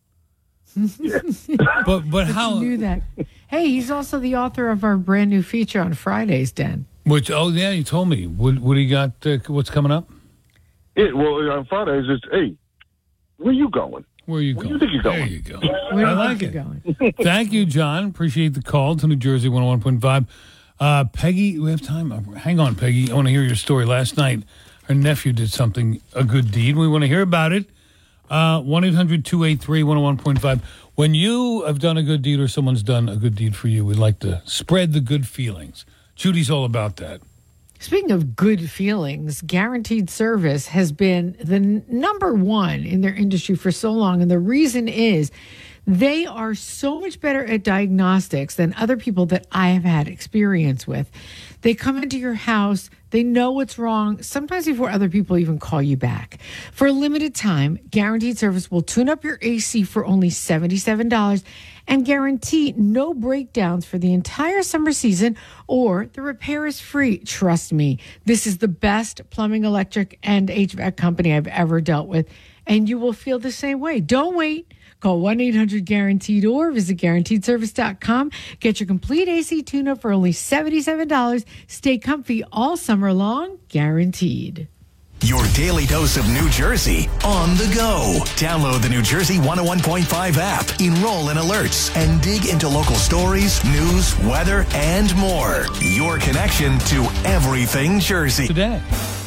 But how you knew that? Hey, he's also the author of our brand new feature on Fridays, Dan. Which? Oh, yeah, you told me. What do you got? What's coming up? Well, on Fridays, it's hey, where you going? Where you going? Where do you think you're going? There you go. I like it. Thank you, John. Appreciate the call to New Jersey 101.5. Peggy, we have time. Hang on, Peggy. I want to hear your story. Last night, her nephew did a good deed. We want to hear about it. 1-800-283-101.5. When you have done a good deed or someone's done a good deed for you, we'd like to spread the good feelings. Judy's all about that. Speaking of good feelings, Guaranteed Service has been the number one in their industry for so long. And the reason is they are so much better at diagnostics than other people that I have had experience with. They come into your house, they know what's wrong, sometimes before other people even call you back. For a limited time, Guaranteed Service will tune up your AC for only $77 and guarantee no breakdowns for the entire summer season, or the repair is free. Trust me, this is the best plumbing, electric, and HVAC company I've ever dealt with, and you will feel the same way. Don't wait. Call 1-800-GUARANTEED or visit GuaranteedService.com. Get your complete AC tune-up for only $77. Stay comfy all summer long, guaranteed. Your daily dose of New Jersey on the go. Download the New Jersey 101.5 app, enroll in alerts, and dig into local stories, news, weather, and more. Your connection to everything Jersey. Today.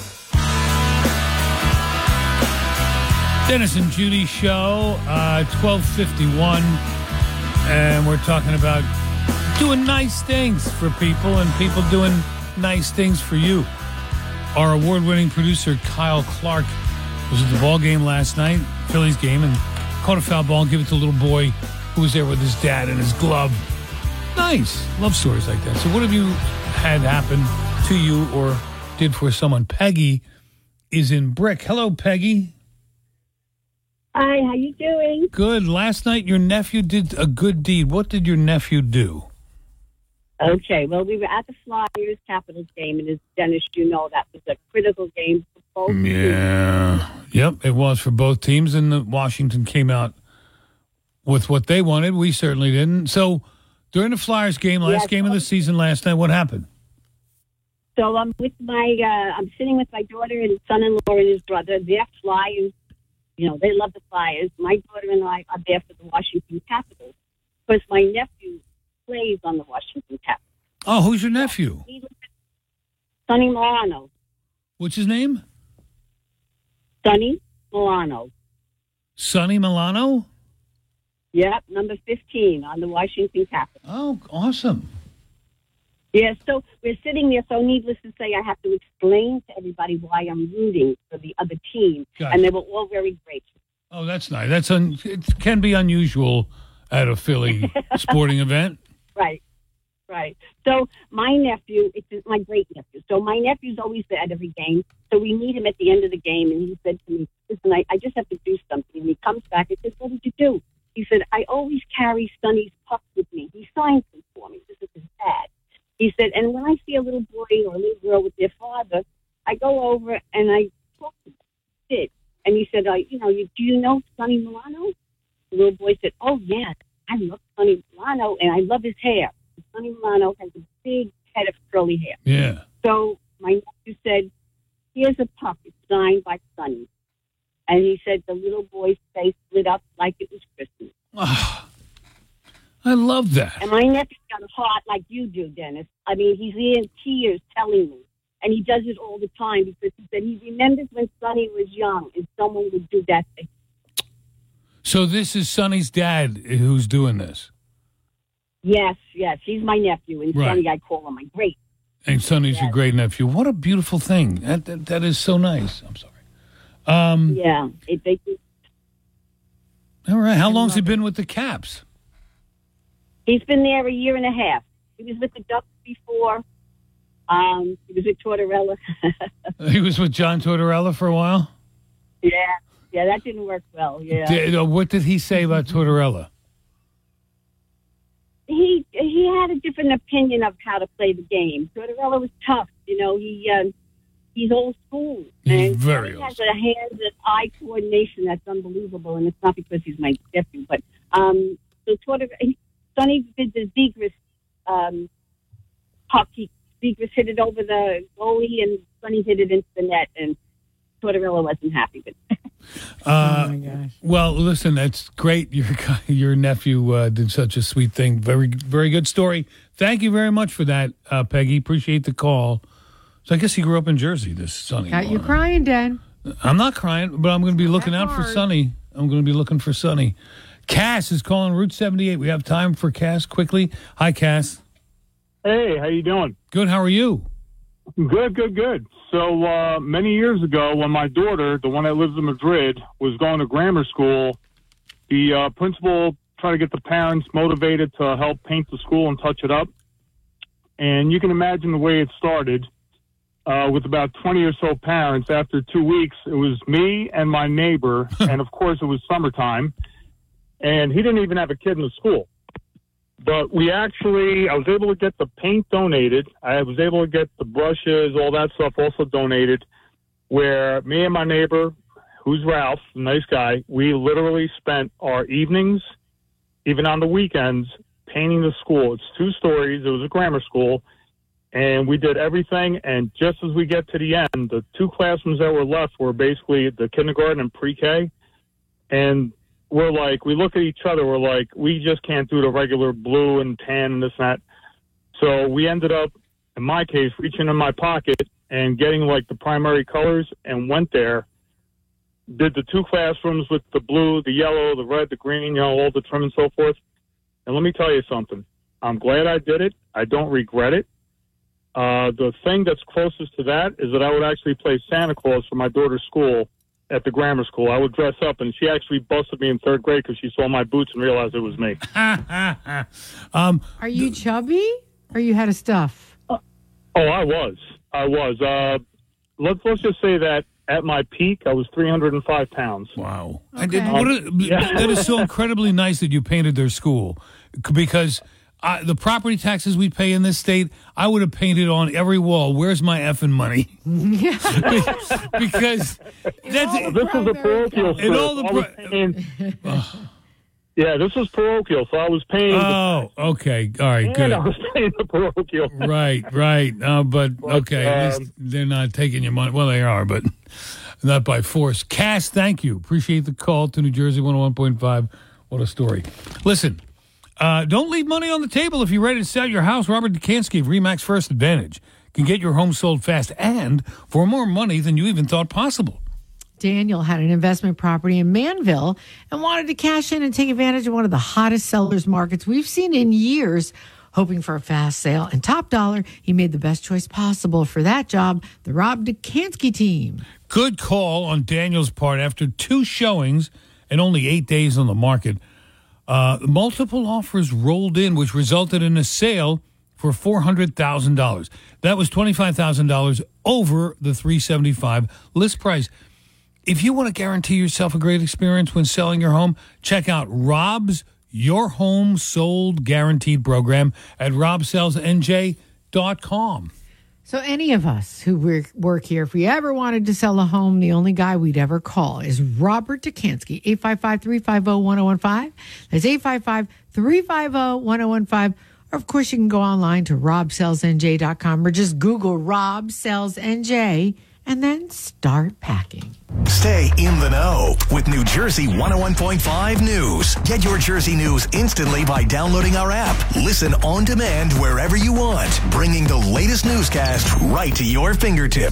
Dennis and Judy show, 12:51, and we're talking about doing nice things for people and people doing nice things for you. Our award-winning producer, Kyle Clark, was at the ball game last night, Phillies game, and caught a foul ball and gave it to a little boy who was there with his dad and his glove. Nice. Love stories like that. So what have you had happen to you or did for someone? Peggy is in Brick. Hello, Peggy. Hi, how you doing? Good. Last night, your nephew did a good deed. What did your nephew do? Okay, well, we were at the Flyers Capitals game, and as Dennis, you know, that was a critical game for both teams. Yeah. Yep, it was for both teams, and Washington came out with what they wanted. We certainly didn't. So during the Flyers game, last game of the season last night, what happened? So I'm with I'm sitting with my daughter and son-in-law and his brother. They're Flyers. You know, they love the Flyers. My daughter and I are there for the Washington Capitals because my nephew plays on the Washington Capitals. Oh, who's your nephew? Sonny Milano. What's his name? Sonny Milano. Sonny Milano? Yep, number 15 on the Washington Capitals. Oh, awesome. Yeah, so we're sitting there, so needless to say, I have to explain to everybody why I'm rooting for the other team, Gotcha. And they were all very grateful. Oh, that's nice. It can be unusual at a Philly sporting event. Right. So my nephew, it's my great nephew. So my nephew's always there at every game. So we meet him at the end of the game, and he said to me, listen, I just have to do something. And he comes back and says, what did you do? He said, I always carry Sonny's puck with me. He signs them for me. This is his dad. He said, and when I see a little boy or a little girl with their father, I go over and I talk to them. He did. And he said, do you know Sonny Milano? The little boy said, oh, yes, I love Sonny Milano, and I love his hair. Sonny Milano has a big head of curly hair. Yeah. So my nephew said, here's a puck. It's signed by Sonny. And he said the little boy's face lit up like it was Christmas. Oh, I love that. And my nephew's got a heart like you do, Dennis. I mean, he's in tears telling me. And he does it all the time because he said he remembers when Sonny was young and someone would do that thing. So this is Sonny's dad who's doing this? Yes. He's my nephew. And Right. Sonny, I call him my great. And Sonny's your great nephew. What a beautiful thing. That is so nice. I'm sorry. Yeah. All right. How long's he been with the Caps? He's been there a year and a half. He was with the Ducks before. He was with Tortorella. He was with John Tortorella for a while? Yeah. Yeah, that didn't work well. Yeah. What did he say about Tortorella? He had a different opinion of how to play the game. Tortorella was tough. You know, he's old school. He's and very he has a hand and eye coordination that's unbelievable, and it's not because he's my nephew, but so Sonny did the Zegras puck. Zegras hit it over the goalie, and Sonny hit it into the net, and Tortorella wasn't happy with it. Oh my gosh. Well, listen, that's great. Your nephew did such a sweet thing. Very, very good story. Thank you very much for that, Peggy. Appreciate the call. So I guess he grew up in Jersey, this Sonny. Got you crying, Dan. I'm not crying, but I'm going to be looking out for hard. Sonny. I'm going to be looking for Sonny. Cass is calling Route 78. We have time for Cass quickly. Hi, Cass. Hey, how you doing? Good. How are you? Good. So many years ago, when my daughter, the one that lives in Madrid, was going to grammar school, the principal tried to get the parents motivated to help paint the school and touch it up. And you can imagine the way it started. With about 20 or so parents, after 2 weeks, it was me and my neighbor, and of course it was summertime, and he didn't even have a kid in the school. But I was able to get the paint donated. I was able to get the brushes, all that stuff also donated, where me and my neighbor, who's Ralph, a nice guy, we literally spent our evenings, even on the weekends, painting the school. It's 2 stories. It was a grammar school. And we did everything, and just as we get to the end, the 2 classrooms that were left were basically the kindergarten and pre-K. And we look at each other, we're like, we just can't do the regular blue and tan and this and that. So we ended up, in my case, reaching in my pocket and getting the primary colors and went there, did the 2 classrooms with the blue, the yellow, the red, the green, all the trim and so forth. And let me tell you something. I'm glad I did it. I don't regret it. The thing that's closest to that is that I would actually play Santa Claus for my daughter's school at the grammar school. I would dress up, and she actually busted me in 3rd grade because she saw my boots and realized it was me. Are you chubby, or you had a stuff? Oh, I was. Let's just say that at my peak, I was 305 pounds. Wow. Okay. That is so incredibly nice that you painted their school, because the property taxes we pay in this state, I would have painted on every wall. Where's my effing money? Because that's this was a parochial school. This was parochial, so I was paying. Oh, okay, all right, good. I was paying the parochial. Right. But okay, at least they're not taking your money. Well, they are, but not by force. Cass, thank you. Appreciate the call to New Jersey 101.5. What a story. Listen. Don't leave money on the table if you're ready to sell your house. Robert Dukansky of RE/MAX First Advantage can get your home sold fast and for more money than you even thought possible. Daniel had an investment property in Manville and wanted to cash in and take advantage of one of the hottest sellers markets we've seen in years, hoping for a fast sale and top dollar. He made the best choice possible for that job, the Rob Dukansky team. Good call on Daniel's part. After 2 showings and only 8 days on the market, multiple offers rolled in, which resulted in a sale for $400,000. That was $25,000 over the $375 list price. If you want to guarantee yourself a great experience when selling your home, check out Rob's Your Home Sold Guaranteed program at robsellsnj.com. So any of us who work here, if we ever wanted to sell a home, the only guy we'd ever call is Robert Dukansky, 855-350-1015. That's 855-350-1015. Or, of course, you can go online to robsellsnj.com or just Google Rob Sells NJ and then start packing. Stay in the know with New Jersey 101.5 News. Get your Jersey news instantly by downloading our app. Listen on demand wherever you want, bringing the latest newscast right to your fingertip.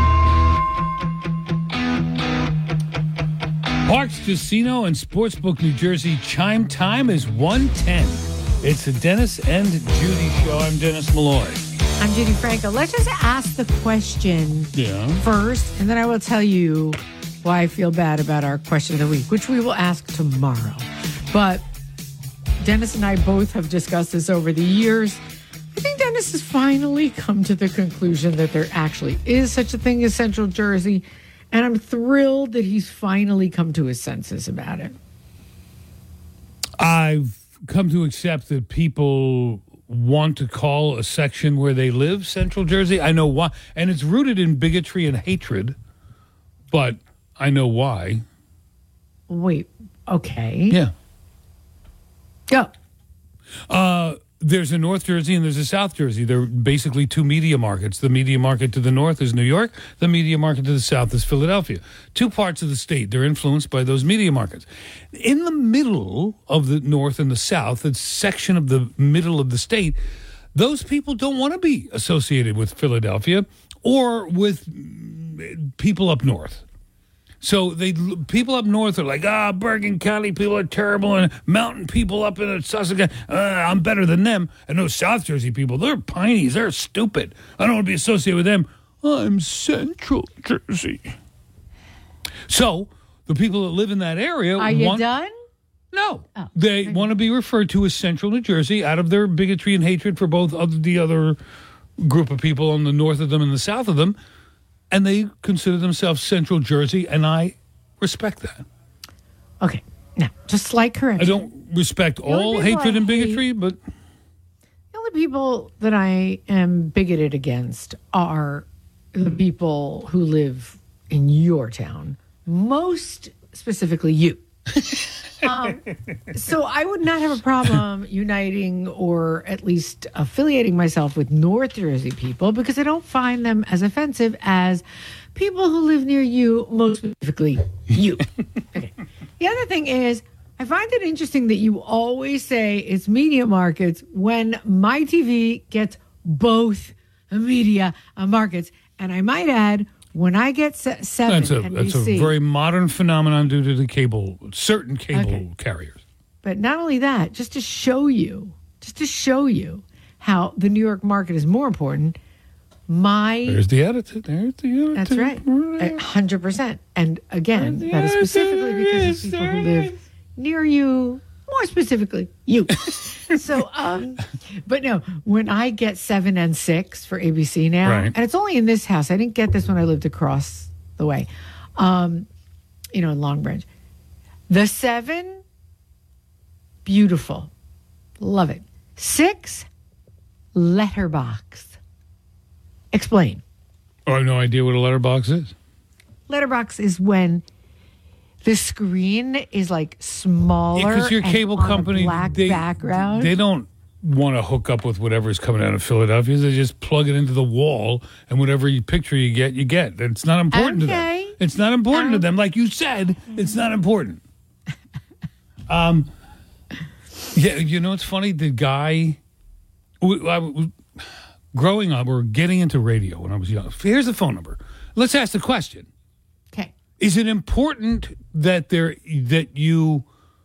Parks Casino and Sportsbook New Jersey chime time is 1:10. It's the Dennis and Judy show. I'm Dennis Malloy. I'm Judy Franco. Let's just ask the question first, and then I will tell you why I feel bad about our question of the week, which we will ask tomorrow. But Dennis and I both have discussed this over the years. I think Dennis has finally come to the conclusion that there actually is such a thing as Central Jersey, And I'm thrilled that he's finally come to his senses about it. I've come to accept that people want to call a section where they live Central Jersey. I know why. And it's rooted in bigotry and hatred, but I know why. Wait, okay. Yeah. Go. There's a North Jersey and there's a South Jersey. They're basically two media markets. The media market to the north is New York. The media market to the south is Philadelphia. Two parts of the state. They're influenced by those media markets. In the middle of the north and the south, the section of the middle of the state, those people don't want to be associated with Philadelphia or with people up north. So people up north are like, Bergen County people are terrible, and mountain people up in Sussex, I'm better than them. And those South Jersey people, they're pinies, they're stupid. I don't want to be associated with them. I'm Central Jersey. So the people that live in that area Are you done? No. They want to be referred to as Central New Jersey out of their bigotry and hatred for both of the other group of people on the north of them and the south of them. And they consider themselves Central Jersey, and I respect that. Okay. Now, just slight correction. I don't respect all hatred and bigotry, but... The only people that I am bigoted against are the people who live in your town. Most specifically, you. So I would not have a problem uniting or at least affiliating myself with North Jersey people because I don't find them as offensive as people who live near you, most specifically you. Okay. The other thing is, I find it interesting that you always say it's media markets when my TV gets both media markets. And I might add, when I get 7 that's a NBC, very modern phenomenon due to the certain cable carriers. But not only that, just to show you how the New York market is more important, There's the attitude. That's right. 100%. And again, that is specifically because of people who live near you, more specifically, you. So, but no, when I get 7 and 6 for ABC now, and it's only in this house. I didn't get this when I lived across the way, in Long Branch. The 7, beautiful. Love it. 6, letterbox. Explain. I have no idea what a letterbox is. Letterbox is when the screen is like smaller because your cable and company, on a black background. They don't want to hook up with whatever's coming out of Philadelphia. They just plug it into the wall, and whatever picture you get. It's not important to them. It's not important to them. Like you said, it's not important. Yeah, it's funny. The guy, growing up or getting into radio when I was young. Here's the phone number. Let's ask the question. Okay. Is it important that you?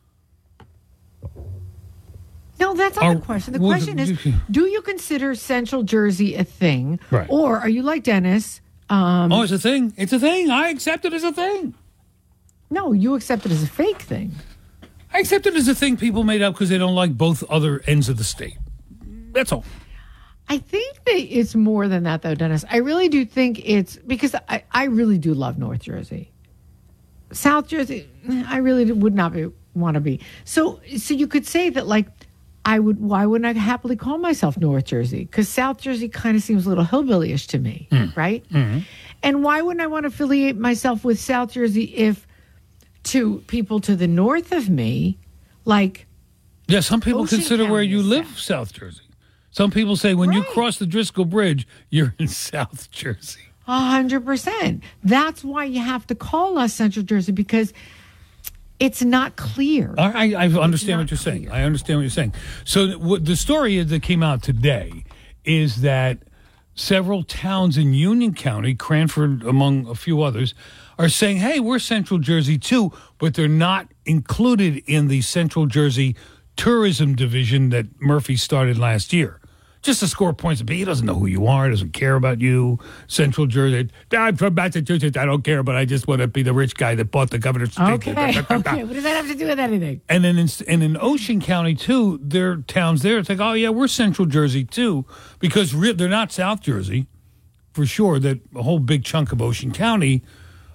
No, that's not the question. The question is, do you consider Central Jersey a thing? Right. Or are you like Dennis? It's a thing. It's a thing. I accept it as a thing. No, you accept it as a fake thing. I accept it as a thing people made up because they don't like both other ends of the state. That's all. I think that it's more than that, though, Dennis. I really do think it's because I really do love North Jersey. South Jersey, I really would not want to be. So you could say that, like, why wouldn't I happily call myself North Jersey? Because South Jersey kind of seems a little hillbilly-ish to me, right? Mm-hmm. And why wouldn't I want to affiliate myself with South Jersey if to people to the north of me, like... Yeah, some people consider where you live South Jersey. Some people say when you cross the Driscoll Bridge, you're in South Jersey. 100%. That's why you have to call us Central Jersey, because it's not clear. I understand what you're saying. I understand what you're saying. So the story that came out today is that several towns in Union County, Cranford among a few others, are saying, hey, we're Central Jersey too, but they're not included in the Central Jersey tourism division that Murphy started last year. Just to score points. He doesn't know who you are, doesn't care about you. Central Jersey. I'm from Massachusetts. I don't care, but I just want to be the rich guy that bought the governor's Okay. What does that have to do with anything? And then in Ocean County, too, there are towns there. It's like, oh, yeah, we're Central Jersey, too, because they're not South Jersey, for sure, that a whole big chunk of Ocean County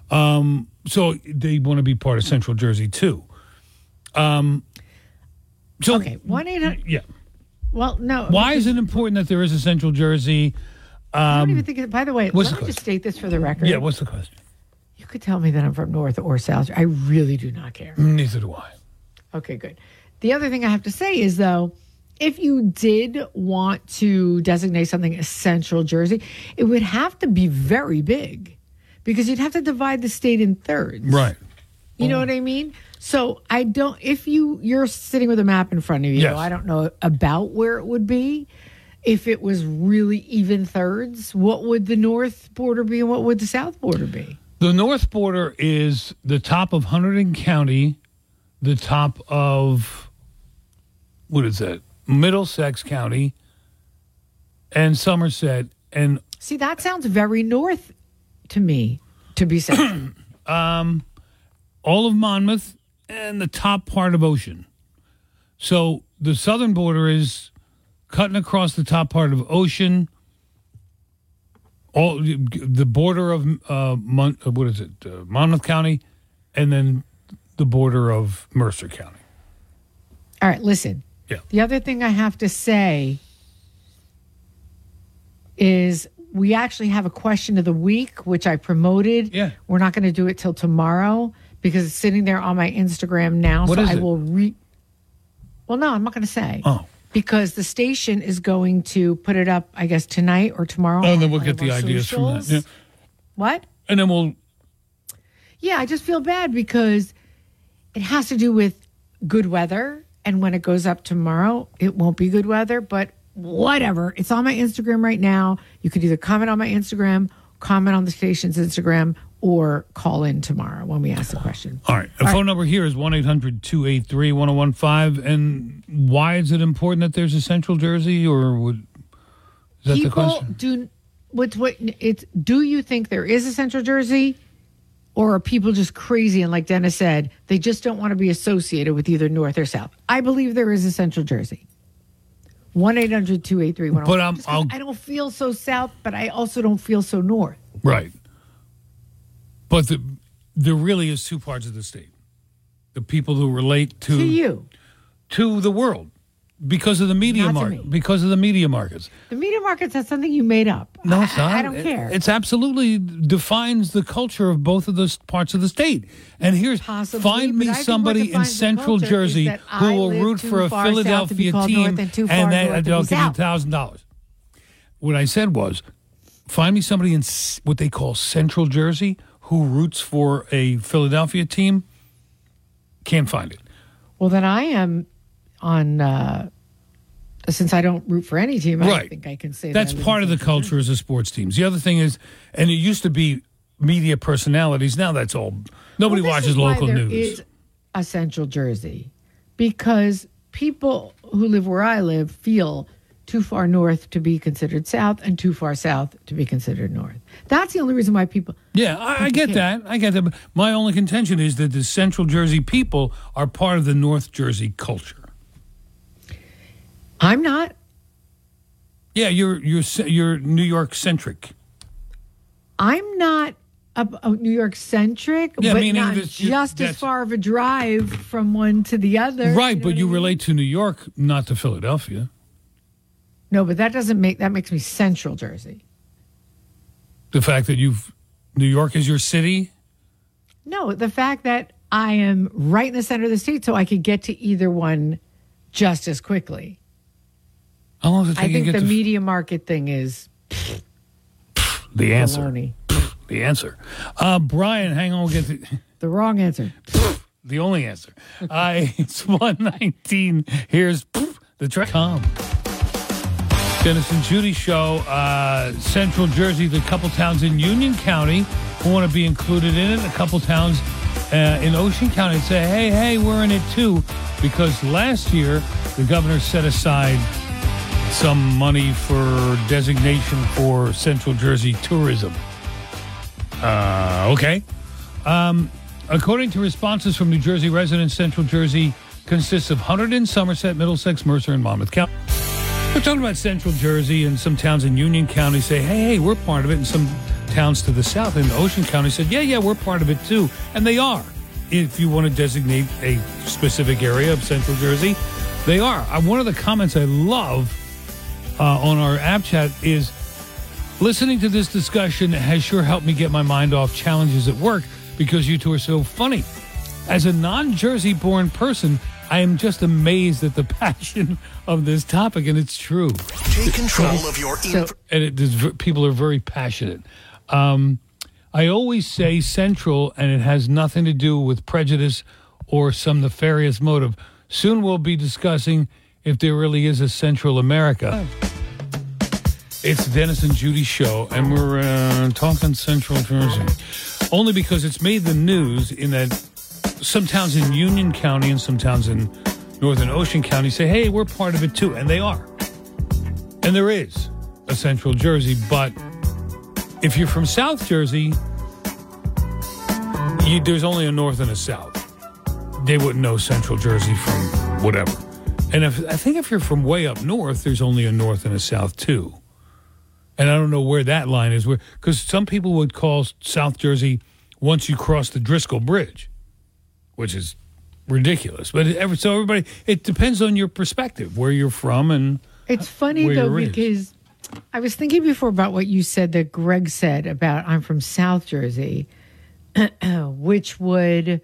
So they want to be part of Central Jersey too. So okay, 1-800. Yeah. Well, no. Why is it important that there is a Central Jersey? I don't even think. By the way, what's let the me just state this for the record. Yeah. What's the question? You could tell me that I'm from North or South. I really do not care. Neither do I. Okay, good. The other thing I have to say is, though, if you did want to designate something as Central Jersey, it would have to be very big because you'd have to divide the state in thirds. Right. You know what I mean? So I don't, if you're sitting with a map in front of you, Yes. I don't know about where it would be. If it was really even thirds, what would the north border be and what would the south border be? The north border is the top of Hunterdon County, the top of, what is that? Middlesex County, and Somerset. And See, that sounds very north to me, to be central. all of Monmouth and the top part of Ocean. So the southern border is cutting across the top part of Ocean, all the border of Monmouth County, and then the border of Mercer County. All right, listen. Yeah. The other thing I have to say is we actually have a question of the week, which I promoted. Yeah. We're not going to do it till tomorrow because it's sitting there on my Instagram now. What so is I it? will Well, no, I'm not going to say. Oh. Because the station is going to put it up, I guess, tonight or tomorrow. Oh, and then on we'll one get of the our ideas from that. socials. Yeah. What? And then we'll. Yeah, I just feel bad because it has to do with good weather. And when it goes up tomorrow, it won't be good weather, but whatever. It's on my Instagram right now. You could either comment on my Instagram, comment on the station's Instagram, or call in tomorrow when we ask the question. All right. The phone number here is 1-800-283-1015. And why is it important that there's a Central Jersey, or is that the question? Do you think there is a Central Jersey? Or are people just crazy and, like Dennis said, they just don't want to be associated with either North or South? I believe there is a Central Jersey. 1-800-283-1015. But I don't feel so South, but I also don't feel so North. Right. But there really is two parts of the state. The people who relate to you, to the world, because of the media Not to market. me. Because of the media markets. The media markets, that's something you made up. No, it's not. I don't care. It's absolutely defines the culture of both of those parts of the state. And here's Possibly, find me but I think somebody what in defines the Central culture is Jersey that who I will live root too for a far south to be Philadelphia called team, north and too far north to they'll be give you south. $1,000. What I said was, find me somebody in what they call Central Jersey who roots for a Philadelphia team. Can't find it. Well, then I am on, since I don't root for any team, I Right. think I can say That's that I live part in of the Central culture as a sports teams. The other thing is, and it used to be media personalities. Now that's all. Nobody Well, this watches is why local there news. is a Central Jersey because people who live where I live feel too far north to be considered south and too far south to be considered north. That's the only reason why people. Yeah, I get that. I get that. But my only contention is that the Central Jersey people are part of the North Jersey culture. I'm not. Yeah, you're New York centric. I'm not a New York centric, Yeah, but meaning not that just as that's- far of a drive from one to the other. Right, but you relate to New York, not to Philadelphia. No, but that makes me Central Jersey. The fact that New York is your city. No, the fact that I am right in the center of the state, so I could get to either one just as quickly. How long does it take I you think to the get to media market thing is the answer? baloney. The answer. Brian, hang on. We'll get The wrong answer. the only answer. It's 119. Here's the track. Dennis and Judy show. Central Jersey, the couple towns in Union County who want to be included in it. A couple towns in Ocean County say, hey, we're in it too. Because last year, the governor set aside some money for designation for Central Jersey tourism. Okay. According to responses from New Jersey residents, Central Jersey consists of Hunterdon, Somerset, Middlesex, Mercer, and Monmouth County. We're talking about Central Jersey, and some towns in Union County say, hey, we're part of it, and some towns to the south in Ocean County said, yeah, we're part of it too. And they are. If you want to designate a specific area of Central Jersey, they are. One of the comments I love on our app chat is, listening to this discussion has sure helped me get my mind off challenges at work because you two are so funny. As a non-Jersey born person, I am just amazed at the passion of this topic, and it's true. Take control of your people are very passionate. I always say Central, and it has nothing to do with prejudice or some nefarious motive. Soon we'll be discussing if there really is a Central America. It's the Dennis and Judy show, and we're talking Central Jersey. Only because it's made the news in that some towns in Union County and some towns in Northern Ocean County say, hey, we're part of it too. And they are. And there is a Central Jersey. But if you're from South Jersey, there's only a North and a South. They wouldn't know Central Jersey from whatever. And I think if you're from way up north, there's only a North and a South too. And I don't know where that line is, because some people would call South Jersey once you cross the Driscoll Bridge, which is ridiculous. But so everybody, it depends on your perspective, where you're from, and it's funny though, because I was thinking before about what you said that Greg said about I'm from South Jersey, which would,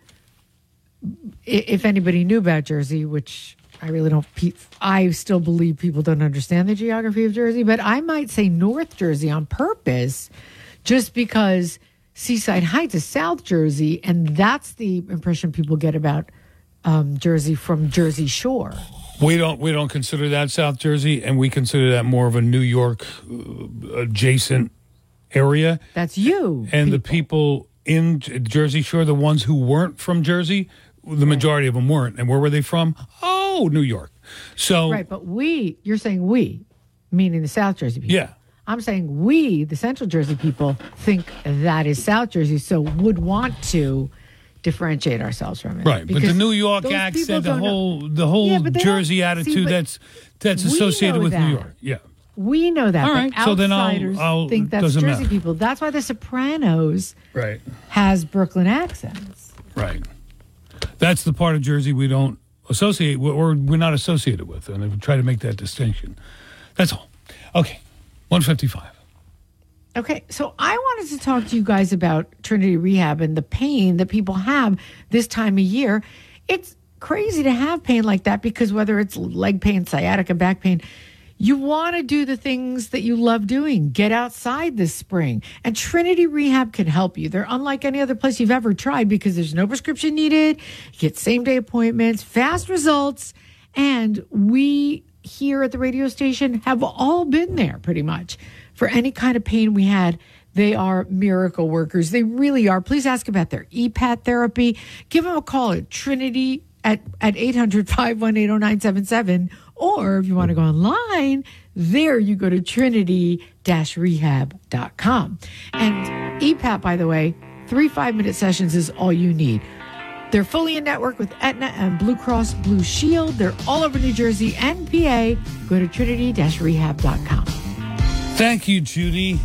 if anybody knew about Jersey, which I really don't, I still believe people don't understand the geography of Jersey, but I might say North Jersey on purpose, just because Seaside Heights is South Jersey, and that's the impression people get about Jersey from Jersey Shore. We don't consider that South Jersey, and we consider that more of a New York adjacent area. That's you. And the people in Jersey Shore, the ones who weren't from Jersey, the majority of them weren't. And where were they from? Oh, New York. So right, but you're saying we, meaning the South Jersey people. Yeah. I'm saying we, the Central Jersey people, think that is South Jersey, so would want to differentiate ourselves from it. Right, but the New York accent, the whole Jersey attitude, that's associated with New York. Yeah. We know that. All right, but so then I'll think that's Jersey matter. people. That's why The Sopranos right has Brooklyn accents. Right. That's the part of Jersey we don't associate with, or we're not associated with, and I try to make that distinction. That's all. Okay, 155. Okay, so I wanted to talk to you guys about Trinity Rehab and the pain that people have this time of year. It's crazy to have pain like that because whether it's leg pain, sciatica, back pain, you want to do the things that you love doing. Get outside this spring. And Trinity Rehab can help you. They're unlike any other place you've ever tried because there's no prescription needed. You get same-day appointments, fast results, and we here at the radio station have all been there pretty much. For any kind of pain we had, they are miracle workers. They really are. Please ask about their EPAT therapy. Give them a call at Trinity at 800-518-0977. Or if you want to go online, there you go to trinity-rehab.com. And EPAT, by the way, 3 5-minute sessions is all you need. They're fully in network with Aetna and Blue Cross Blue Shield. They're all over New Jersey and PA. Go to trinity-rehab.com. Thank you, Judy.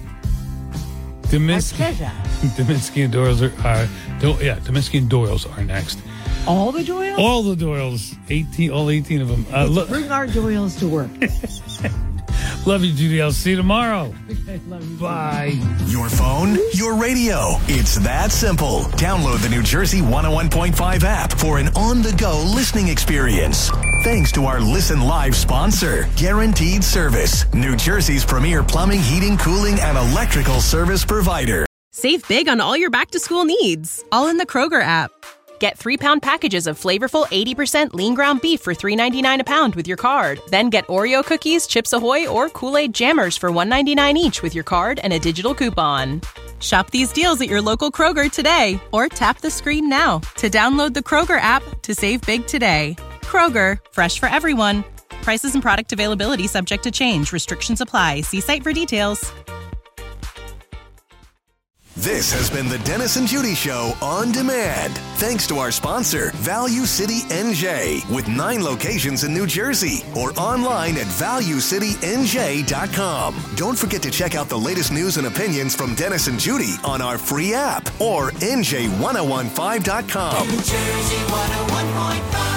Deminsky and Doyles Deminsky and Doyles are next. All the Doyles? All the Doyles. 18, all 18 of them. Bring our Doyles to work. Love you, Judy. I'll see you tomorrow. Love you. Bye. Your phone, your radio. It's that simple. Download the New Jersey 101.5 app for an on-the-go listening experience. Thanks to our Listen Live sponsor, Guaranteed Service, New Jersey's premier plumbing, heating, cooling, and electrical service provider. Save big on all your back-to-school needs, all in the Kroger app. Get 3-pound packages of flavorful 80% lean ground beef for $3.99 a pound with your card. Then get Oreo cookies, Chips Ahoy, or Kool-Aid Jammers for $1.99 each with your card and a digital coupon. Shop these deals at your local Kroger today, or tap the screen now to download the Kroger app to save big today. Kroger, fresh for everyone. Prices and product availability subject to change. Restrictions apply. See site for details. This has been the Dennis and Judy Show on demand. Thanks to our sponsor, Value City NJ, with 9 locations in New Jersey, or online at valuecitynj.com. Don't forget to check out the latest news and opinions from Dennis and Judy on our free app or NJ1015.com. New Jersey 101.5.